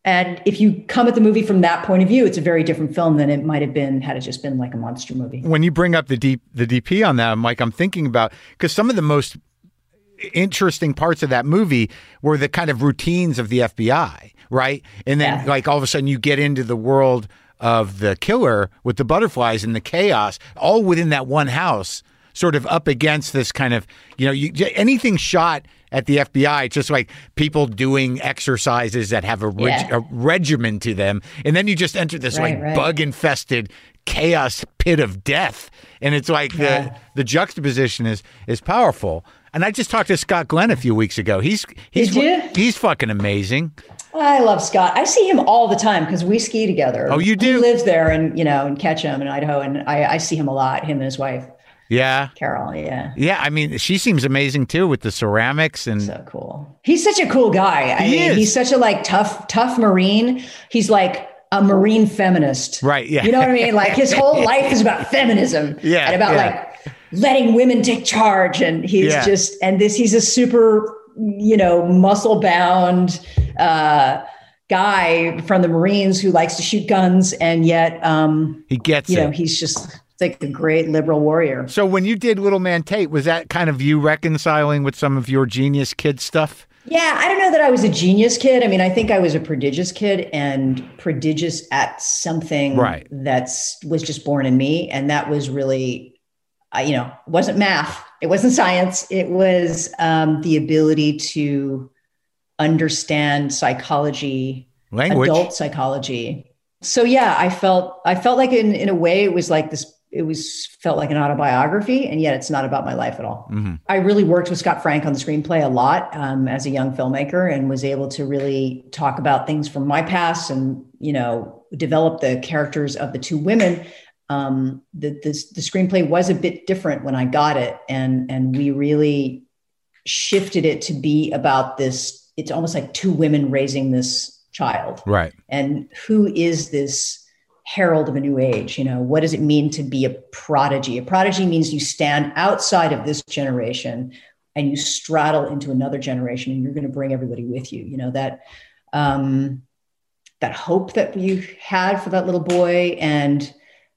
And if you come at the movie from that point of view, it's a very different film than it might have been had it just been like a monster movie. When you bring up the D, the D P on that, I'm like, I'm thinking about, because some of the most interesting parts of that movie were the kind of routines of the F B I, right? And then Yeah. like all of a sudden you get into the world of the killer with the butterflies and the chaos, all within that one house, sort of up against this kind of, you know, you, anything shot at the F B I, just like people doing exercises that have a, reg, Yeah. a regimen to them. And then you just enter this Right, like right. bug infested chaos pit of death. And it's like Yeah. the, the juxtaposition is, is powerful. And I just talked to Scott Glenn a few weeks ago. He's, he's, Did you? he's fucking amazing. I love Scott. I see him all the time because we ski together. Oh, you do? He lives there and, you know, in Ketchum in Idaho. And I, I see him a lot, him and his wife, Yeah. Carol. Yeah. Yeah. I mean, she seems amazing too with the ceramics and So cool. He's such a cool guy. I He mean, is. he's such a like tough, tough Marine. He's like a Marine feminist. Right, yeah. You know what I mean? Like his whole life is about feminism. Yeah, And about yeah. like letting women take charge. And he's Yeah. just, and this, he's a super, you know, muscle bound, uh, guy from the Marines who likes to shoot guns. And yet, um, he gets you it. know, he's just like a great liberal warrior. So when you did Little Man Tate, was that kind of you reconciling with some of your genius kid stuff? Yeah, I don't know that I was a genius kid. I mean, I think I was a prodigious kid and prodigious at something Right. that's was just born in me. And that was really, uh, you know, it wasn't math. It wasn't science. It was um, the ability to understand psychology, Language. adult psychology. So yeah, I felt, I felt like in, in a way it was like this, it was felt like an autobiography, and yet it's not about my life at all. Mm-hmm. I really worked with Scott Frank on the screenplay a lot um, as a young filmmaker, and was able to really talk about things from my past and, you know, develop the characters of the two women. Um, the, the, the screenplay was a bit different when I got it. And, and we really shifted it to be about this. It's almost like two women raising this child. Right. And who is this herald of a new age? You know, what does it mean to be a prodigy? A prodigy means you stand outside of this generation and you straddle into another generation, and you're going to bring everybody with you. You know, that, um, that hope that you had for that little boy, and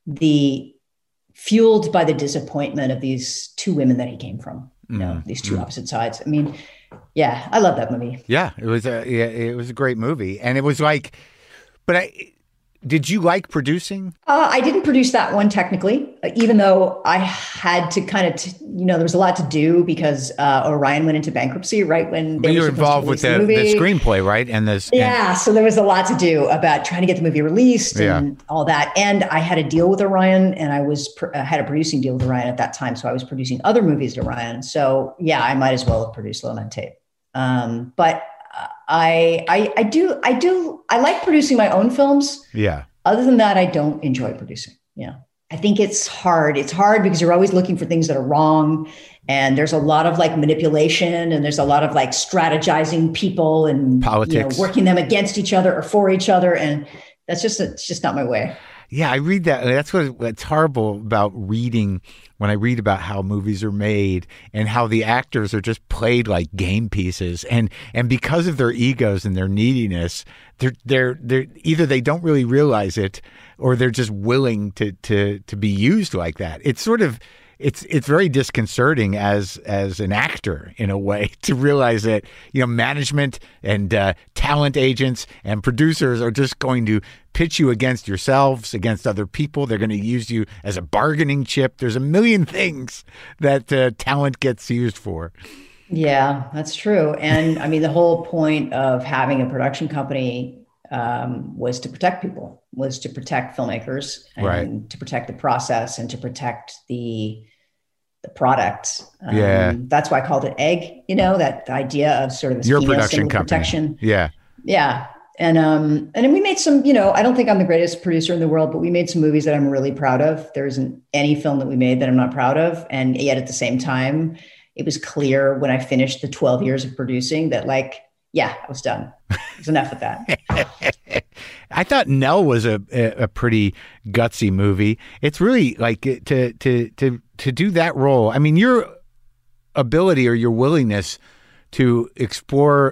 the fueled by the disappointment of these two women that he came from, you know, Mm, these two mm. opposite sides. I mean, yeah, I love that movie. Yeah, it was a yeah, it was a great movie, and it was like, but I did you like producing? Uh, I didn't produce that one technically, uh, even though I had to kind of, t- you know, there was a lot to do because uh, Orion went into bankruptcy right when they But you were were supposed to involved with release the, the movie. screenplay, right? And this, Yeah, so there was a lot to do about trying to get the movie released and all that. And I had a deal with Orion, and I was pr- uh, had a producing deal with Orion at that time, so I was producing other movies at Orion. So yeah, I might as well have produced Little Man Tate. Um, but uh, I, I, I do, I do, I like producing my own films. yeah, Other than that, I don't enjoy producing. Yeah. I think it's hard. It's hard because you're always looking for things that are wrong. And there's a lot of like manipulation, and there's a lot of like strategizing people and Politics. you know, working them against each other or for each other. And that's just, it's just not my way. yeah. I read that. That's what what's horrible about reading when I read about how movies are made and how the actors are just played like game pieces, and and because of their egos and their neediness, they're they're they're either they don't really realize it, or they're just willing to to to be used like that. It's sort of it's it's very disconcerting as as an actor in a way to realize that, you know, management and uh, talent agents and producers are just going to pitch you against yourselves, against other people. They're going to use you as a bargaining chip. There's a million things that uh, talent gets used for. Yeah, that's true. And I mean, the whole point of having a production company um, was to protect people, was to protect filmmakers, and Right. to protect the process, and to protect the the product. Um, Yeah. That's why I called it EGG, you know, that idea of sort of this Your female production symbol company. protection. Yeah. Yeah. And um, and then we made some, you know, I don't think I'm the greatest producer in the world, but we made some movies that I'm really proud of. There isn't any film that we made that I'm not proud of. And yet at the same time, it was clear when I finished the twelve years of producing that, like, yeah, I was done. It was enough of that. I thought Nell was a, a a pretty gutsy movie. It's really like to to to to do that role. I mean, your ability or your willingness to explore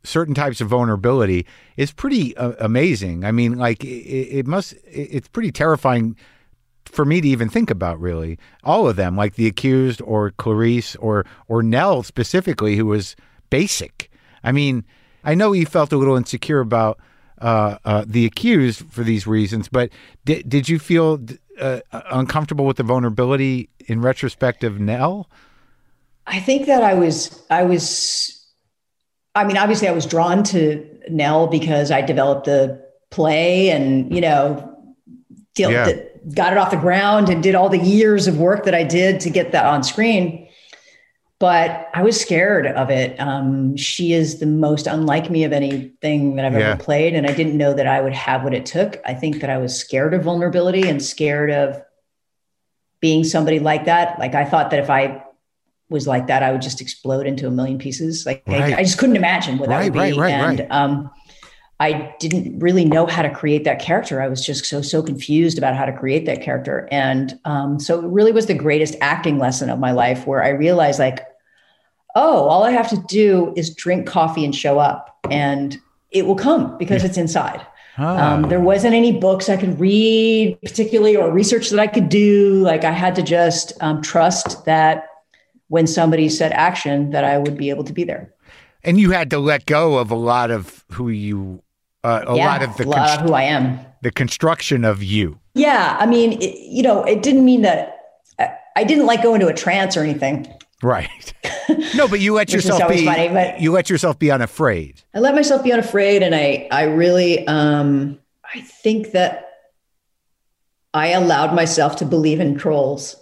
certain types of vulnerability is pretty uh, amazing. I mean, like it, it must, it's pretty terrifying for me to even think about, really. All of them, like The Accused or Clarice or or Nell specifically, who was basic. I mean, I know you felt a little insecure about uh, uh, The Accused for these reasons, but did did you feel uh, uncomfortable with the vulnerability in retrospect of Nell? I think that I was, I was, I mean, obviously I was drawn to Nell because I developed the play and, you know, deal, Yeah. the, got it off the ground and did all the years of work that I did to get that on screen. But I was scared of it. Um, she is the most unlike me of anything that I've Yeah. ever played. And I didn't know that I would have what it took. I think that I was scared of vulnerability and scared of being somebody like that. Like I thought that if I was like that, I would just explode into a million pieces. Like Right. I, I just couldn't imagine what that Right, would be. right, right, and right. um, I didn't really know how to create that character. I was just so, so confused about how to create that character. And um, so it really was the greatest acting lesson of my life, where I realized like, oh, all I have to do is drink coffee and show up and it will come because it's inside. Ah. Um, there wasn't any books I could read particularly or research that I could do. Like I had to just um, trust that when somebody said action, that I would be able to be there. And you had to let go of a lot of who you, uh, a Yeah, lot of the a lot of const- who I am. the construction of you. Yeah. I mean, it, you know, it didn't mean that I, I didn't like go into a trance or anything. Right. No, but you let Which is yourself always be, funny, but- you let yourself be unafraid. I let myself be unafraid. And I, I really, um, I think that I allowed myself to believe in trolls.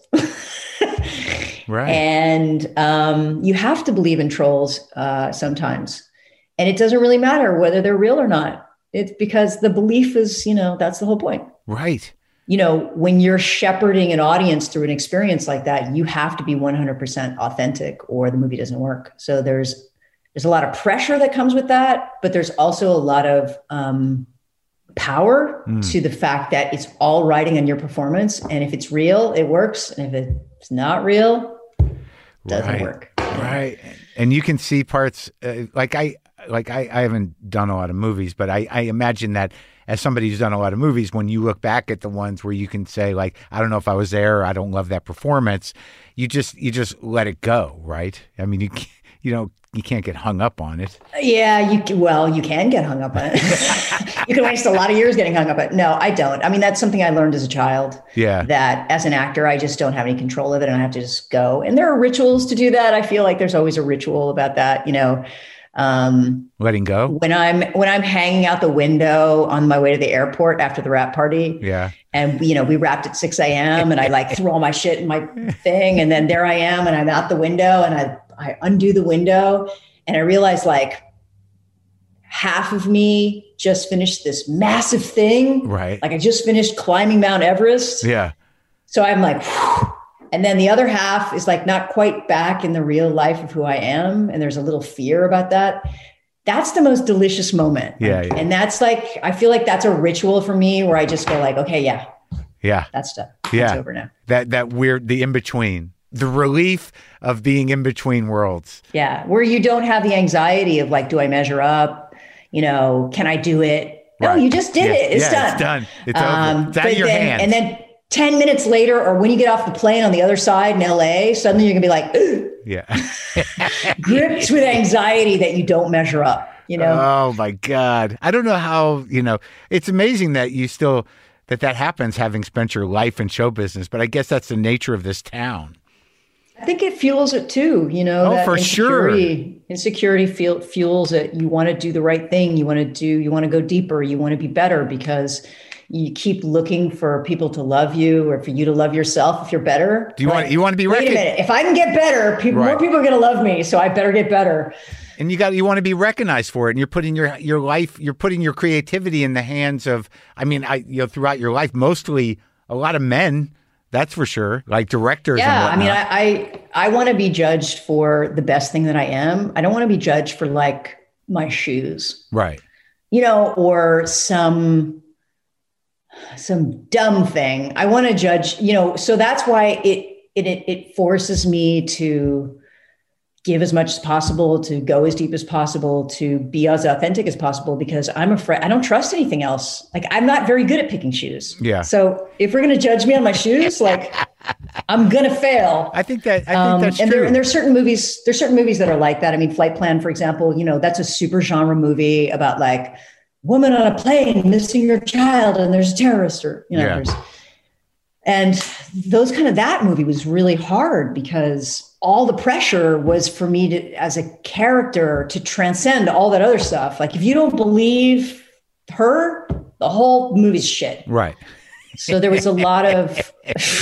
Right. And um, you have to believe in trolls uh, sometimes. And it doesn't really matter whether they're real or not. It's because the belief is, you know, that's the whole point. Right. You know, when you're shepherding an audience through an experience like that, you have to be one hundred percent authentic or the movie doesn't work. So there's, there's a lot of pressure that comes with that, but there's also a lot of um, power mm. to the fact that it's all riding on your performance. And if it's real, it works. And if it's not real, it doesn't right. work. Right. And you can see parts uh, like I, like I, I haven't done a lot of movies, but I, I imagine that as somebody who's done a lot of movies, when you look back at the ones where you can say like, I don't know if I was there, or I don't love that performance, you just, you just let it go. Right. I mean, you, you know, you can't get hung up on it. Yeah, you well, you can get hung up on it. You can waste a lot of years getting hung up on it. No, I don't. I mean, that's something I learned as a child. Yeah. That as an actor, I just don't have any control of it and I have to just go. And there are rituals to do that. I feel like there's always a ritual about that, you know. Um, letting go. When I'm when I'm hanging out the window on my way to the airport after the wrap party. Yeah. And you know, we wrapped at six a.m. and I like threw all my shit in my thing. And then there I am and I'm out the window and I I undo the window and I realized like half of me just finished this massive thing. Right. Like I just finished climbing Mount Everest. Yeah. So I'm like, whew. And then the other half is like not quite back in the real life of who I am. And there's a little fear about that. That's the most delicious moment. Yeah, yeah. And that's like, I feel like that's a ritual for me where I just go like, okay, yeah. Yeah. That's done. Yeah. It's over now. That, that weird, the in-between. The relief of being in between worlds. Yeah. Where you don't have the anxiety of like, do I measure up? You know, can I do it? No, right. you just did yeah. it. It's yeah, done. It's done. It's um, over. It's out of your then, hands. And then ten minutes later, or when you get off the plane on the other side in L A, suddenly you're gonna be like, ugh. Yeah. Gripped with anxiety that you don't measure up, you know? Oh my God. I don't know how, you know, it's amazing that you still, that that happens having spent your life in show business, but I guess that's the nature of this town. I think it fuels it too, you know. Oh, that for insecurity, sure. Insecurity fuel, fuels it. You want to do the right thing. You want to do, you want to go deeper. You want to be better because you keep looking for people to love you or for you to love yourself if you're better. Do you like, want, you want to be wait recognized? a minute. If I can get better, people, right. more people are going to love me. So I better get better. And you got, you want to be recognized for it. And you're putting your, your life, you're putting your creativity in the hands of, I mean, I, you know, throughout your life, mostly a lot of men. That's for sure. Like directors. Yeah. And I mean, I, I, I want to be judged for the best thing that I am. I don't want to be judged for like my shoes. Right. You know, or some, some dumb thing. I want to judge, you know, so that's why it, it, it, it forces me to give as much as possible, to go as deep as possible, to be as authentic as possible, because I'm afraid I don't trust anything else. Like, I'm not very good at picking shoes. Yeah. So if we're going to judge me on my shoes, like, I'm going to fail. I think that, I think um, that's and true. There, and there's certain movies, there's certain movies that are like that. I mean, Flight Plan, for example, you know, that's a super genre movie about like woman on a plane missing her child and there's a terrorist, or, you know, Yeah. there's, and those kind of, that movie was really hard because all the pressure was for me to, as a character, to transcend all that other stuff. Like, if you don't believe her, the whole movie's shit. Right. So there was a lot of,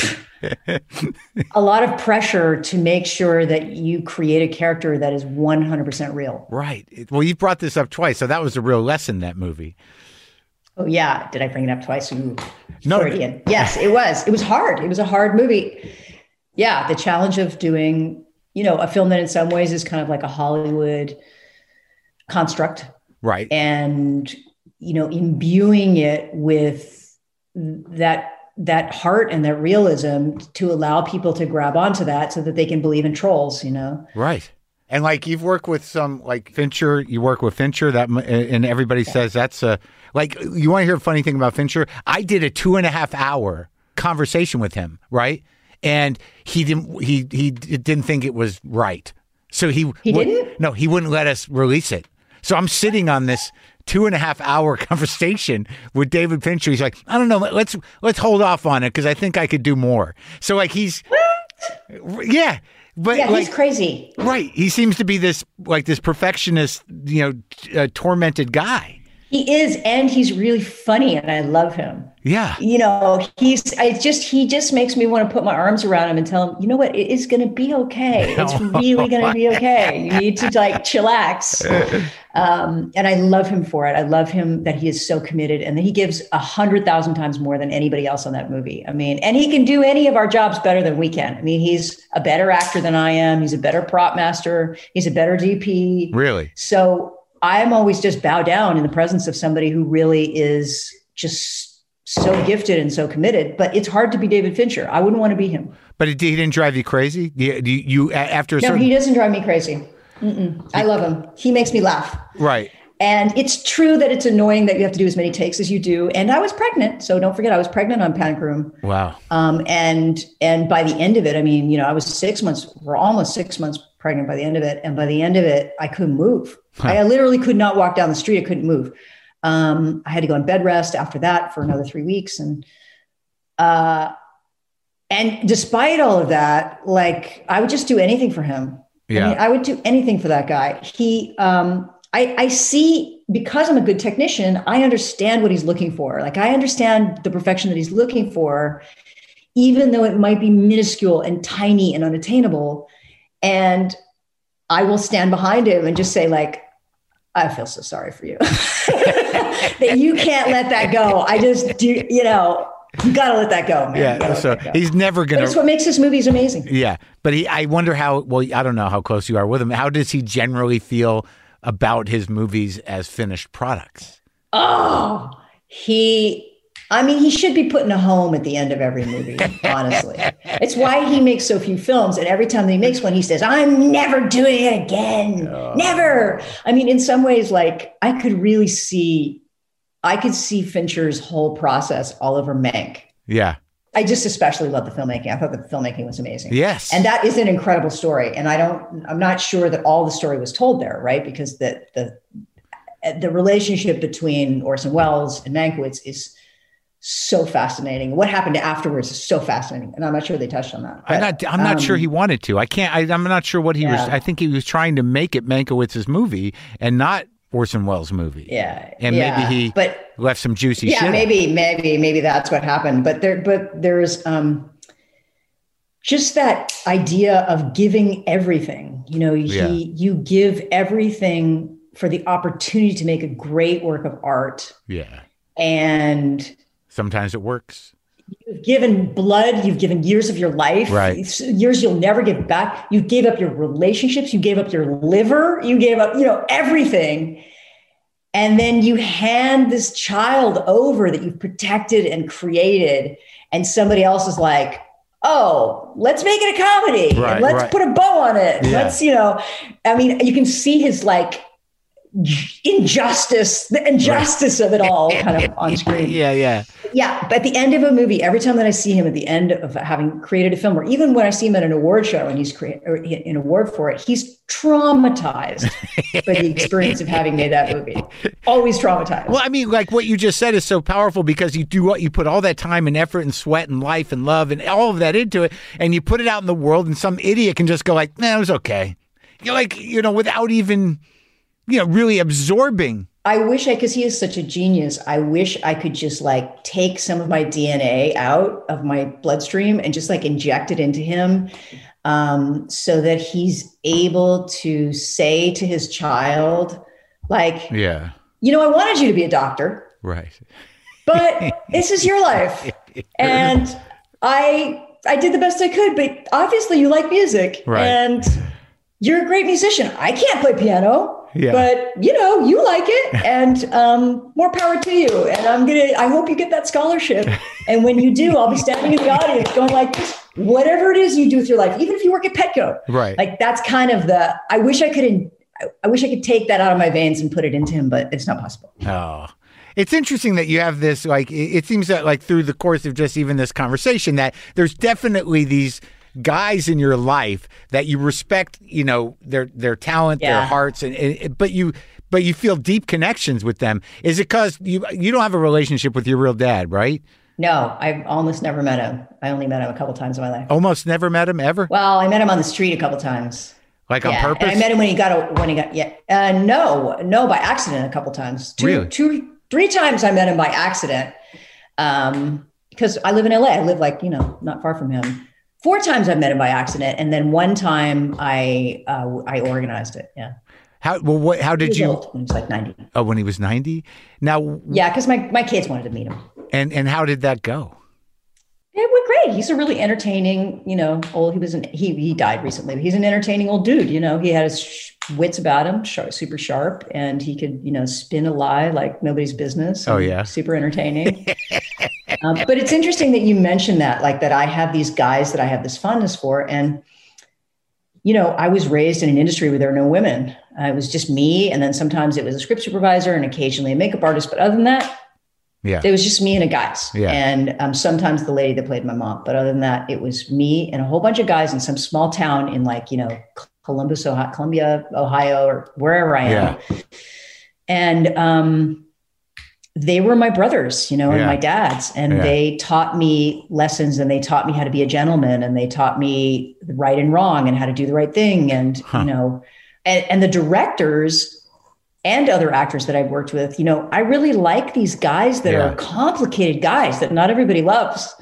a lot of pressure to make sure that you create a character that is one hundred percent real. Right. Well, you brought this up twice, so that was a real lesson, that movie. Oh yeah. Did I bring it up twice? Ooh, No. Freudian. Yes, it was. It was hard. It was a hard movie. Yeah. The challenge of doing, you know, a film that in some ways is kind of like a Hollywood construct. Right. And, you know, imbuing it with that, that heart and that realism to allow people to grab onto that so that they can believe in trolls, you know? Right. And like, you've worked with some, like Fincher, you work with Fincher, that, and everybody says that's a, like, you want to hear a funny thing about Fincher? I did a two and a half hour conversation with him, right? And he didn't, he, he didn't think it was right. So he, He would- didn't? No, he wouldn't let us release it. So I'm sitting on this two and a half hour conversation with David Fincher. He's like, I don't know, let's, let's hold off on it because I think I could do more. So like, he's, What? yeah. But Yeah, like, he's crazy. right. He seems to be this, like this perfectionist, you know, t- uh, tormented guy. He is, and he's really funny, and I love him. Yeah. You know, he's, I just, he just makes me want to put my arms around him and tell him, you know what, it is going to be okay. It's really going to be okay. You need to like chillax. Um, and I love him for it. I love him that he is so committed and that he gives a hundred thousand times more than anybody else on that movie. I mean, and he can do any of our jobs better than we can. I mean, he's a better actor than I am. He's a better prop master. He's a better D P. Really? So I'm always just bow down in the presence of somebody who really is just so gifted and so committed. But it's hard to be David Fincher. I wouldn't want to be him. But it, he didn't drive you crazy? You, you, you after a No, certain... he doesn't drive me crazy. Mm-mm. I love him. He makes me laugh. Right. And it's true that it's annoying that you have to do as many takes as you do. And I was pregnant. So don't forget, I was pregnant on Panic Room. Wow. Um, and and by the end of it, I mean, you know, I was six months, we're almost six months pregnant by the end of it. And by the end of it, I couldn't move. Huh. I literally could not walk down the street. I couldn't move. Um, I had to go on bed rest after that for another three weeks. And uh, and despite all of that, like, I would just do anything for him. Yeah. I mean, I would do anything for that guy. He, um, I, I see, because I'm a good technician, I understand what he's looking for. Like, I understand the perfection that he's looking for, even though it might be minuscule and tiny and unattainable. And I will stand behind him and just say, like, I feel so sorry for you that you can't let that go. I just do, you know, you got to let that go, man. You Yeah. gotta So let that go. he's never going That's to... what makes his movies amazing. Yeah. But he, I wonder how, well, I don't know how close you are with him. How does he generally feel about his movies as finished products? Oh, he, I mean, he should be put in a home at the end of every movie, honestly. It's why he makes so few films. And every time that he makes one, he says, I'm never doing it again. Oh. Never. I mean, in some ways, like, I could really see, I could see Fincher's whole process all over Mank. Yeah. I just especially love the filmmaking. I thought the filmmaking was amazing. Yes. And that is an incredible story. And I don't, I'm not sure that all the story was told there, right? Because the, the, the relationship between Orson Welles and Mankiewicz is so fascinating. What happened afterwards is so fascinating. And I'm not sure they touched on that. But, I'm not. I'm not um, sure he wanted to. I can't. I, I'm not sure what he Yeah. was. I think he was trying to make it Mankiewicz's movie and not Orson Welles' movie. Yeah. And yeah. maybe he but left some juicy yeah, shit. maybe, maybe, maybe that's what happened. But there, but there's um, just that idea of giving everything. You know, he, Yeah. you give everything for the opportunity to make a great work of art. Yeah. And Sometimes it works. you've given blood, you've given years of your life, Right. It's years you'll never give back. You gave up your relationships, you gave up your liver, you gave up, you know, everything. And then you hand this child over that you've protected and created, and somebody else is like, oh, let's make it a comedy. Right, and let's right. put a bow on it. Yeah. Let's, you know, I mean, you can see his like injustice, the injustice of it all kind of on screen. Yeah, yeah. Yeah. But at the end of a movie, every time that I see him at the end of having created a film, or even when I see him at an award show and he's created an award for it, he's traumatized by the experience of having made that movie. Always traumatized. Well, I mean, like what you just said is so powerful because you do what you put all that time and effort and sweat and life and love and all of that into it, and you put it out in the world, and some idiot can just go like, "Nah, it was okay." You're like, you know, without even, you know, really absorbing. I wish I, because he is such a genius, I wish I could just like take some of my D N A out of my bloodstream and just like inject it into him, um, so that he's able to say to his child, like, Yeah. you know, I wanted you to be a doctor, Right. but this is your life. And I, I did the best I could, but obviously you like music, Right. and you're a great musician. I can't play piano. Yeah. But, you know, you like it, and um, more power to you. And I'm going to, I hope you get that scholarship. And when you do, I'll be standing in the audience going like this, whatever it is you do with your life, even if you work at Petco. Right. Like that's kind of the, I wish I could, I wish I could take that out of my veins and put it into him, but it's not possible. Oh, it's interesting that you have this, like, it, it seems that like through the course of just even this conversation that there's definitely these guys in your life that you respect, you know, their their talent, Yeah. their hearts, and, and but you but you feel deep connections with them. Is it because you you don't have a relationship with your real dad, right? No, I've almost never met him. I only met him a couple times in my life. Almost never met him ever, Well, I met him on the street a couple times. like on Yeah, purpose. and I met him when he got a, when he got yeah. Uh, no, no, by accident a couple times. Two, Really? two, three times I met him by accident. Um, because I live in L A. I live like you know not far from him. Four times I met him by accident, and then one time I uh, I organized it. Yeah. How well? What? How He did was you? old when he was like ninety. Oh, when he was ninety. Now, Yeah, because my my kids wanted to meet him. and and how did that go? It went great. He's a really entertaining, you know, old. He was an he he died recently. But he's an entertaining old dude. You know, he had his sh- wits about him, sharp, super sharp, and he could you know spin a lie like nobody's business. Oh, and yeah. super entertaining. um, but it's interesting that you mentioned that, like that I have these guys that I have this fondness for, and you know, I was raised in an industry where there are no women. Uh, it was just me, and then sometimes it was a script supervisor, and occasionally a makeup artist. But other than that, Yeah. it was just me and a guys. Yeah. And um, sometimes the lady that played my mom. But other than that, it was me and a whole bunch of guys in some small town in like, you know, Columbus, Ohio, Columbia, Ohio, or wherever I am. Yeah. And um, they were my brothers, you know, and Yeah. my dads. And Yeah. they taught me lessons, and they taught me how to be a gentleman, and they taught me the right and wrong and how to do the right thing. And, Huh. you know, and, and the directors and other actors that I've worked with, you know, I really like these guys that Yeah. are complicated guys that not everybody loves.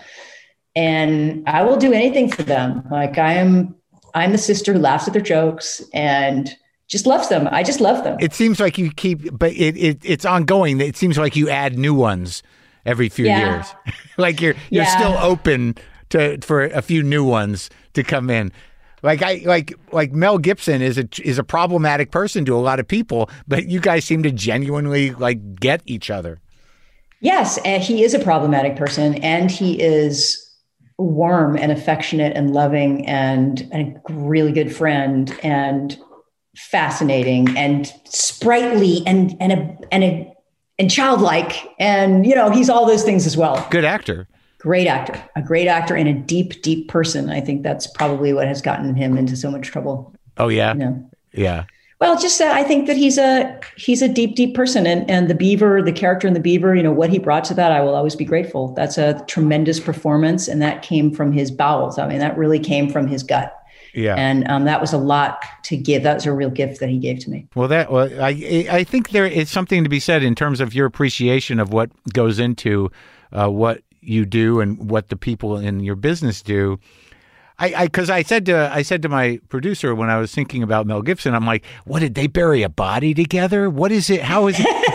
And I will do anything for them. Like I am, I'm the sister who laughs at their jokes and just loves them. I just love them. It seems like you keep, but it, it it's ongoing. It seems like you add new ones every few Yeah. years. Like you're you're Yeah. still open to for a few new ones to come in. Like I like like Mel Gibson is a is a problematic person to a lot of people, but you guys seem to genuinely like get each other. Yes, and he is a problematic person, and he is warm and affectionate and loving and a really good friend and fascinating and sprightly and and a and a and childlike, and you know he's all those things as well. Good actor. Great actor, a great actor, and a deep, deep person. I think that's probably what has gotten him into so much trouble. Oh yeah, You know? yeah. Well, just that I think that he's a he's a deep, deep person, and and the Beaver, the character in the Beaver, you know what he brought to that, I will always be grateful. That's a tremendous performance, and that came from his bowels. I mean, that really came from his gut, Yeah. and um, that was a lot to give. That was a real gift that he gave to me. Well, that well, I I think there is something to be said in terms of your appreciation of what goes into uh, what you do and what the people in your business do. I, I, because I said to I said to my producer when I was thinking about Mel Gibson, I'm like, what did they bury a body together? What is it? How is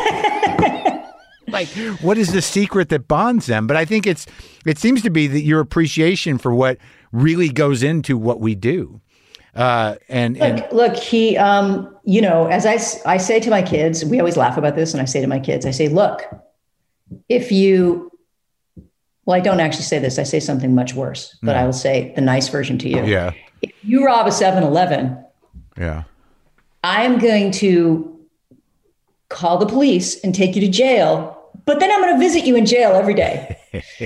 it? Like, what is the secret that bonds them? But I think it's it seems to be that your appreciation for what really goes into what we do. Uh, and, and Look, look, he, um, you know, as I, s- I say to my kids, we always laugh about this, and I say to my kids, I say, look, if you Well, I don't actually say this. I say something much worse, but No. I will say the nice version to you. Yeah. If you rob a seven eleven, Yeah. I am going to call the police and take you to jail, but then I'm going to visit you in jail every day.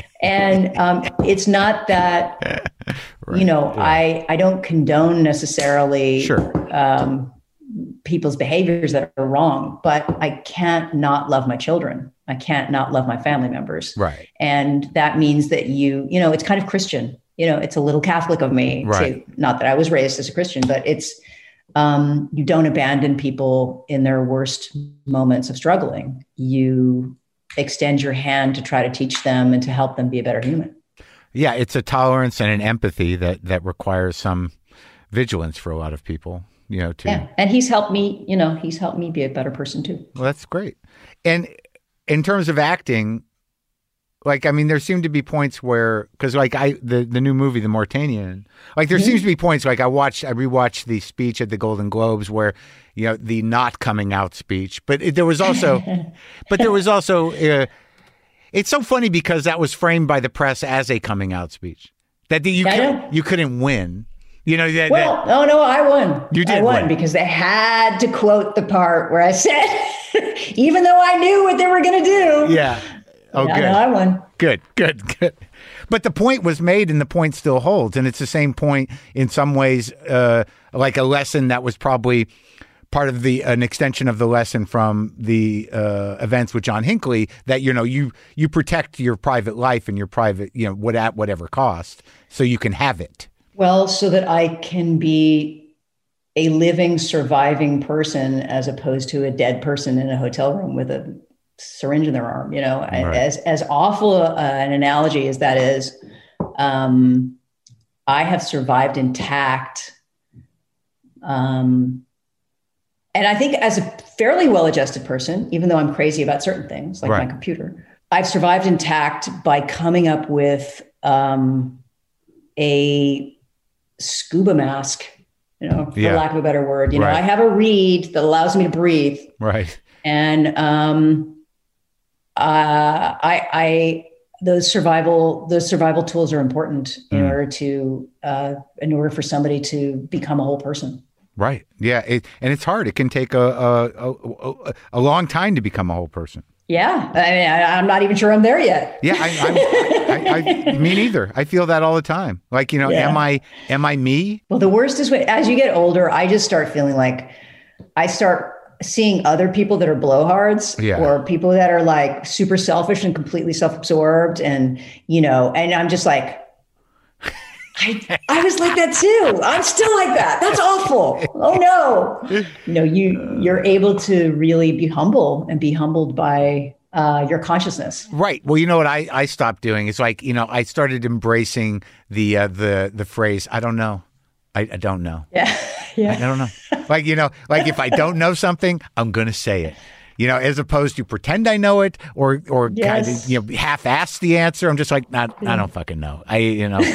And um, it's not that, right. you know, yeah. I, I don't condone necessarily sure. um, people's behaviors that are wrong, but I can't not love my children. I can't not love my family members. Right. And that means that you, you know, it's kind of Christian, you know, it's a little Catholic of me right. to, not that I was raised as a Christian, but it's, um, you don't abandon people in their worst moments of struggling. You extend your hand to try to teach them and to help them be a better human. Yeah. It's a tolerance and an empathy that, that requires some vigilance for a lot of people, you know, to, yeah. And he's helped me, you know, he's helped me be a better person too. Well, that's great. And in terms of acting, like, I mean, there seem to be points where, because like I, the, the new movie, The Mauritanian, like there mm-hmm. seems to be points like I watched, I rewatched the speech at the Golden Globes where, you know, the not coming out speech, but it, there was also, but there was also, uh, it's so funny because that was framed by the press as a coming out speech that the, you, could, you couldn't win. You know, that, well, that, no, no, I won. You did I won win. Because they had to quote the part where I said, even though I knew what they were going to do. Yeah. Oh, yeah, good. No, I won. Good, good, good. But the point was made and the point still holds. And it's the same point in some ways, uh, like a lesson that was probably part of the an extension of the lesson from the uh, events with John Hinckley that, you know, you you protect your private life and your private, you know, what at whatever cost so you can have it. Well, so that I can be a living, surviving person as opposed to a dead person in a hotel room with a syringe in their arm. You know, right. as as awful uh, an analogy as that is, um, I have survived intact. Um, and I think as a fairly well-adjusted person, even though I'm crazy about certain things, like right. my computer, I've survived intact by coming up with um, a scuba mask, you know, for yeah. lack of a better word. You know, right. I have a reed that allows me to breathe. Right. And um, uh, I, I, those survival, those survival tools are important in mm. order to, uh, in order for somebody to become a whole person. Right. Yeah. It, and it's hard. It can take a, a, a, a long time to become a whole person. Yeah. I mean, I, I'm not even sure I'm there yet. Yeah. I, I, I, I, me neither. I feel that all the time. Like, you know, yeah. am I, am I me? Well, the worst is when, as you get older, I just start feeling like I start seeing other people that are blowhards yeah. or people that are like super selfish and completely self-absorbed. And, you know, and I'm just like, I, I was like that too. I'm still like that. That's awful. Oh no. You know, you, you're able to really be humble and be humbled by uh, your consciousness. Right. Well, you know what I, I stopped doing? It's like, you know, I started embracing the, uh, the, the phrase, I don't know. I, I don't know. Yeah. Yeah. I don't know. Like, you know, like if I don't know something, I'm going to say it. You know, as opposed to pretend I know it or or yes. kind of, you know, half-ass the answer. I'm just like, nah, I don't fucking know. I, you know.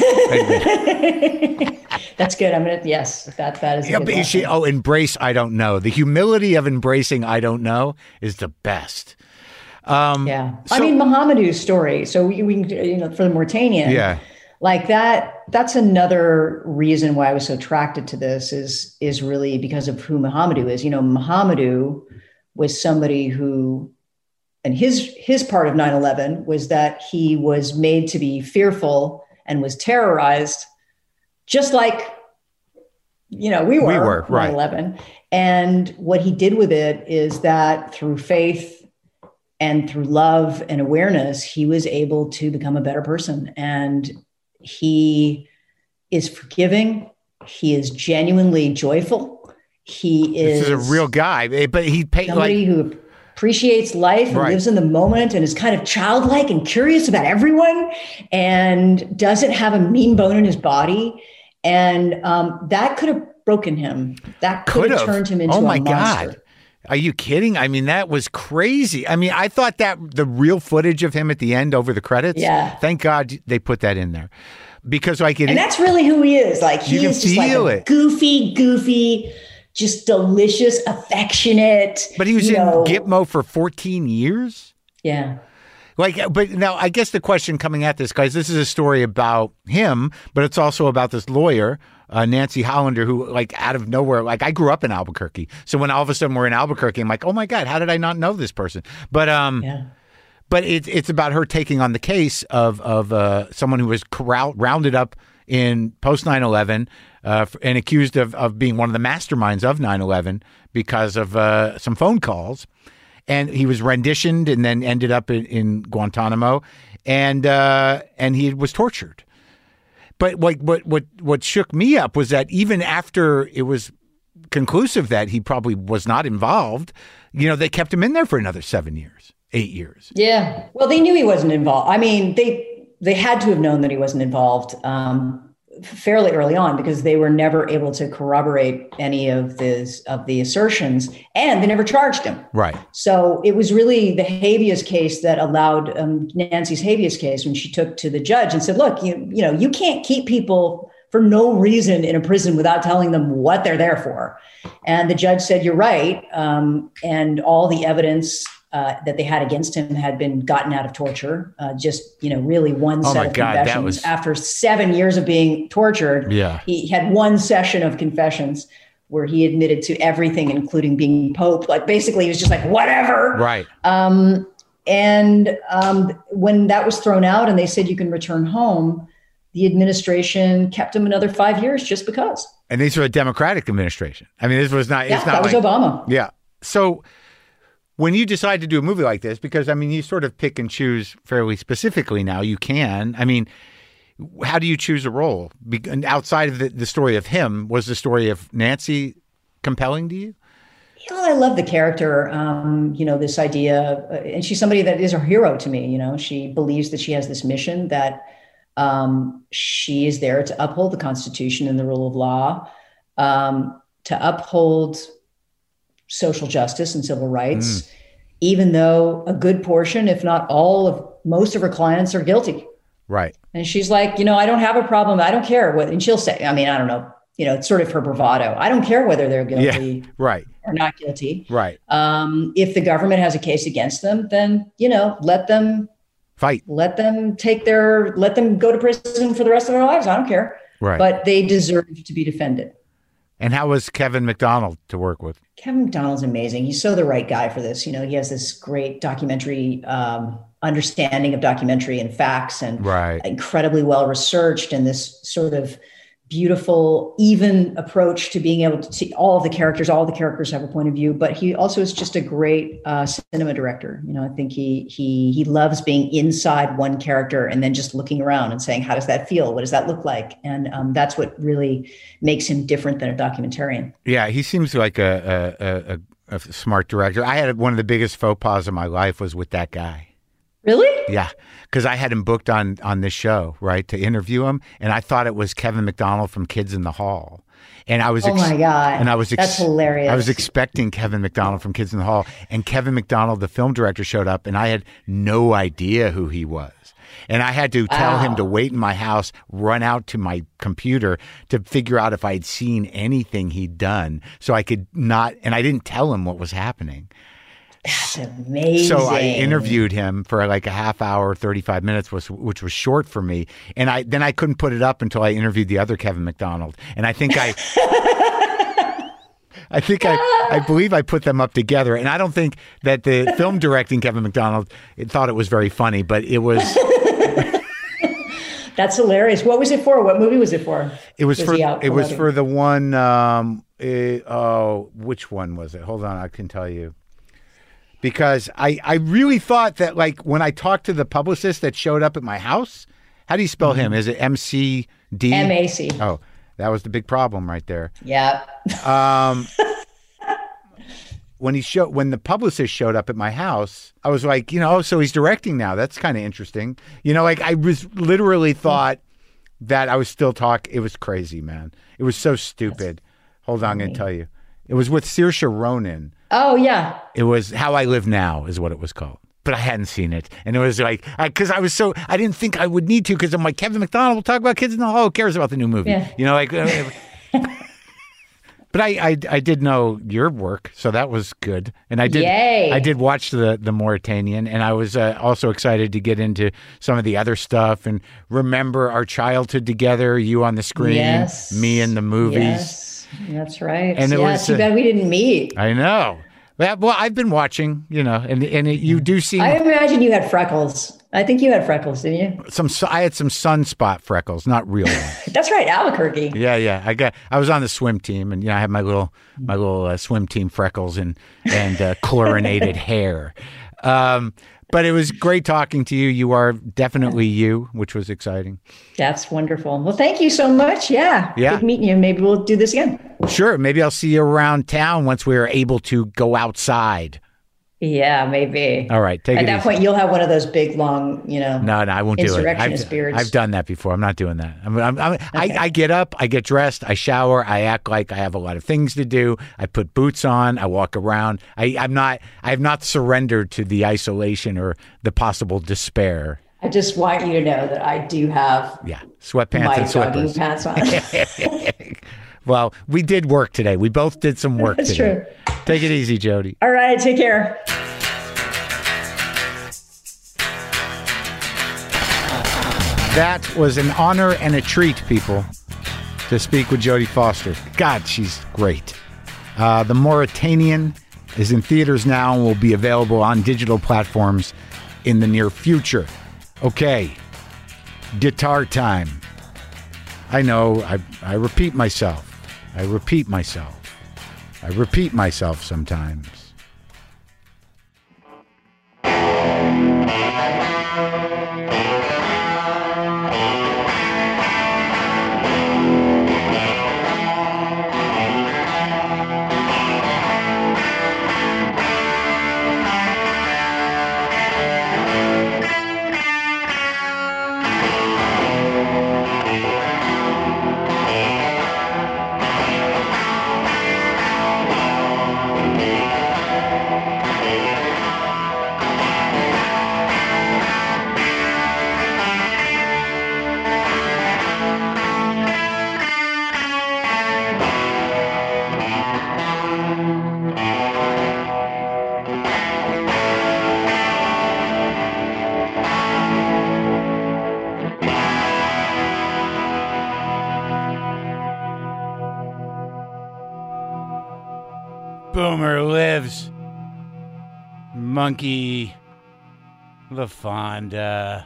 That's good. I'm gonna yes, that that is. A yeah, good but you see, oh, embrace I don't know. The humility of embracing I don't know is the best. Um, yeah, so, I mean Mohamedou's story. So we, we you know for the Mauritanian. Yeah. Like that, that's another reason why I was so attracted to this is, is really because of who Mohamedou is. You know, Mohamedou was somebody who, and his, his part of nine eleven was that he was made to be fearful and was terrorized, just like, you know, we were, we were right. nine eleven. And what he did with it is that through faith and through love and awareness, he was able to become a better person. And he is forgiving. He is genuinely joyful. He is, this is a real guy, but he paid somebody like, who appreciates life and right. lives in the moment and is kind of childlike and curious about everyone and doesn't have a mean bone in his body. And um, that could have broken him. That could, could have turned him into oh my a monster. God. Are you kidding? I mean, that was crazy. I mean, I thought that the real footage of him at the end over the credits, yeah. thank God they put that in there. Because like it, and that's really who he is. Like he is just like a it. goofy, goofy, just delicious, affectionate. But he was in know. Gitmo for fourteen years. Yeah. Like, but now I guess the question coming at this, guys, this is a story about him, but it's also about this lawyer, uh, Nancy Hollander, who, like, out of nowhere, like, I grew up in Albuquerque. So when all of a sudden we're in Albuquerque, I'm like, oh my God, how did I not know this person? But, um, Yeah. but it's it's about her taking on the case of, of, uh, someone who was corral- rounded up in post nine eleven, uh, and accused of, of being one of the masterminds of nine eleven because of, uh, some phone calls. And he was renditioned and then ended up in, in Guantanamo, and uh, and he was tortured. But like what what what shook me up was that even after it was conclusive that he probably was not involved, you know, they kept him in there for another seven years, eight years. Yeah. Well, they knew he wasn't involved. I mean, they they had to have known that he wasn't involved um, fairly early on, because they were never able to corroborate any of this of the assertions, and they never charged him. Right. So it was really the habeas case that allowed um, Nancy's habeas case, when she took to the judge and said, "Look, you you know, you can't keep people for no reason in a prison without telling them what they're there for." And the judge said, "You're right," um, and all the evidence Uh, that they had against him had been gotten out of torture. Uh, just, you know, really one Oh set my of God, confessions. that was- After seven years of being tortured, Yeah. he had one session of confessions where he admitted to everything, including being Pope. Like, basically, he was just like, whatever. Right. Um, and um, when that was thrown out and they said you can return home, the administration kept him another five years just because. And these were a Democratic administration. I mean, this was not. Yeah, it's not that was like, Obama. Yeah. So when you decide to do a movie like this, because, I mean, you sort of pick and choose fairly specifically now, you can. I mean, how do you choose a role? Be- and outside of the, the story of him, was the story of Nancy compelling to you? You know, I love the character, um, you know, this idea, uh, and she's somebody that is a hero to me. You know, she believes that she has this mission, that um, she is there to uphold the Constitution and the rule of law, um, to uphold social justice and civil rights, mm. even though a good portion, if not all of most of her clients, are guilty. Right. And she's like, you know, I don't have a problem. I don't care what, and she'll say, I mean, I don't know, you know, it's sort of her bravado. I don't care whether they're guilty yeah, right. or not guilty. Right. Um, if the government has a case against them, then, you know, let them fight, let them take their, let them go to prison for the rest of their lives. I don't care. Right. But they deserve to be defended. And how was Kevin McDonald to work with? Kevin McDonald's amazing. He's so the right guy for this. You know, he has this great documentary um, understanding of documentary and facts, and right. incredibly well researched, and this sort of beautiful, even approach to being able to see all of the characters. All the characters have a point of view, but he also is just a great uh, cinema director. You know, I think he he he loves being inside one character and then just looking around and saying, "How does that feel? What does that look like?" And um, that's what really makes him different than a documentarian. Yeah, he seems like a a, a a smart director. I had one of the biggest faux pas of my life was with that guy. Really? Yeah, because I had him booked on on this show, right, to interview him, and I thought it was Kevin McDonald from Kids in the Hall, and I was oh ex- my god, and I was ex- that's hilarious. I was expecting Kevin McDonald from Kids in the Hall, and Kevin McDonald, the film director, showed up, and I had no idea who he was. And I had to tell wow. him to wait in my house, run out to my computer to figure out if I'd seen anything he'd done, so I could not. And I didn't tell him what was happening. That's amazing. So I interviewed him for like a half hour, thirty-five minutes, was, which was short for me. And I then I couldn't put it up until I interviewed the other Kevin McDonald. And I think I, I think I, I believe I put them up together. And I don't think that the film directing Kevin McDonald it thought it was very funny, but it was. That's hilarious. What was it for? What movie was it for? It was, was for it was promoting? for the one. Um, it, oh, which one was it? Hold on, I can tell you. Because I, I really thought that, like, when I talked to the publicist that showed up at my house, how do you spell him? Is it M C D? M A C. Oh, that was the big problem right there. Yeah. Um, when he showed, when the publicist showed up at my house, I was like, you know, oh, so he's directing now. That's kind of interesting. You know, like I was literally thought that I was still talking. It was crazy, man. It was so stupid. That's Hold on, I'm going to tell you. It was with Saoirse Ronan. Oh, yeah. It was How I Live Now is what it was called. But I hadn't seen it. And it was like, because I, I was so, I didn't think I would need to because I'm like, Kevin McDonald will talk about Kids in the Hall. Who cares about the new movie? Yeah. You know, like, But I, I I did know your work, so that was good. And I did Yay. I did watch the the Mauritanian, and I was uh, also excited to get into some of the other stuff and remember our childhood together. You on the screen, Yes. me in the movies. Yes, that's right. And it yeah, was, too uh, bad we didn't meet. I know. Well, well, I've been watching, you know, and and it, you do seem I imagine you had freckles. I think you had freckles, didn't you? some. I had some sunspot freckles, not real ones. That's right, Albuquerque. Yeah, yeah. I got. I was on the swim team, and you know, I had my little, my little uh, swim team freckles and and uh, chlorinated hair. Um, but it was great talking to you. You are definitely you, which was exciting. That's wonderful. Well, thank you so much. Yeah. Yeah. Good meeting you. Maybe we'll do this again. Sure. Maybe I'll see you around town once we are able to go outside. Yeah, maybe. All right. Take At it that easy. point, you'll have one of those big, long, you know. No, no, I won't do it. Insurrectionist I've, beards. I've done that before. I'm not doing that. I'm, I'm, I'm, I, I get up, I get dressed, I shower, I act like I have a lot of things to do. I put boots on, I walk around. I, I'm not. I have not surrendered to the isolation or the possible despair. I just want you to know that I do have Yeah, sweatpants my and jogging slippers. pants on. Well, we did work today. We both did some work That's today. true. Take it easy, Jody. All right, take care. That was an honor and a treat, people, to speak with Jodie Foster. God, she's great. Uh, the Mauritanian is in theaters now and will be available on digital platforms in the near future. Okay, guitar time. I know, I, I repeat myself. I repeat myself. I repeat myself sometimes. Boomer lives. Monkey LaFonda.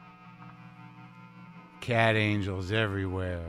Cat angels everywhere.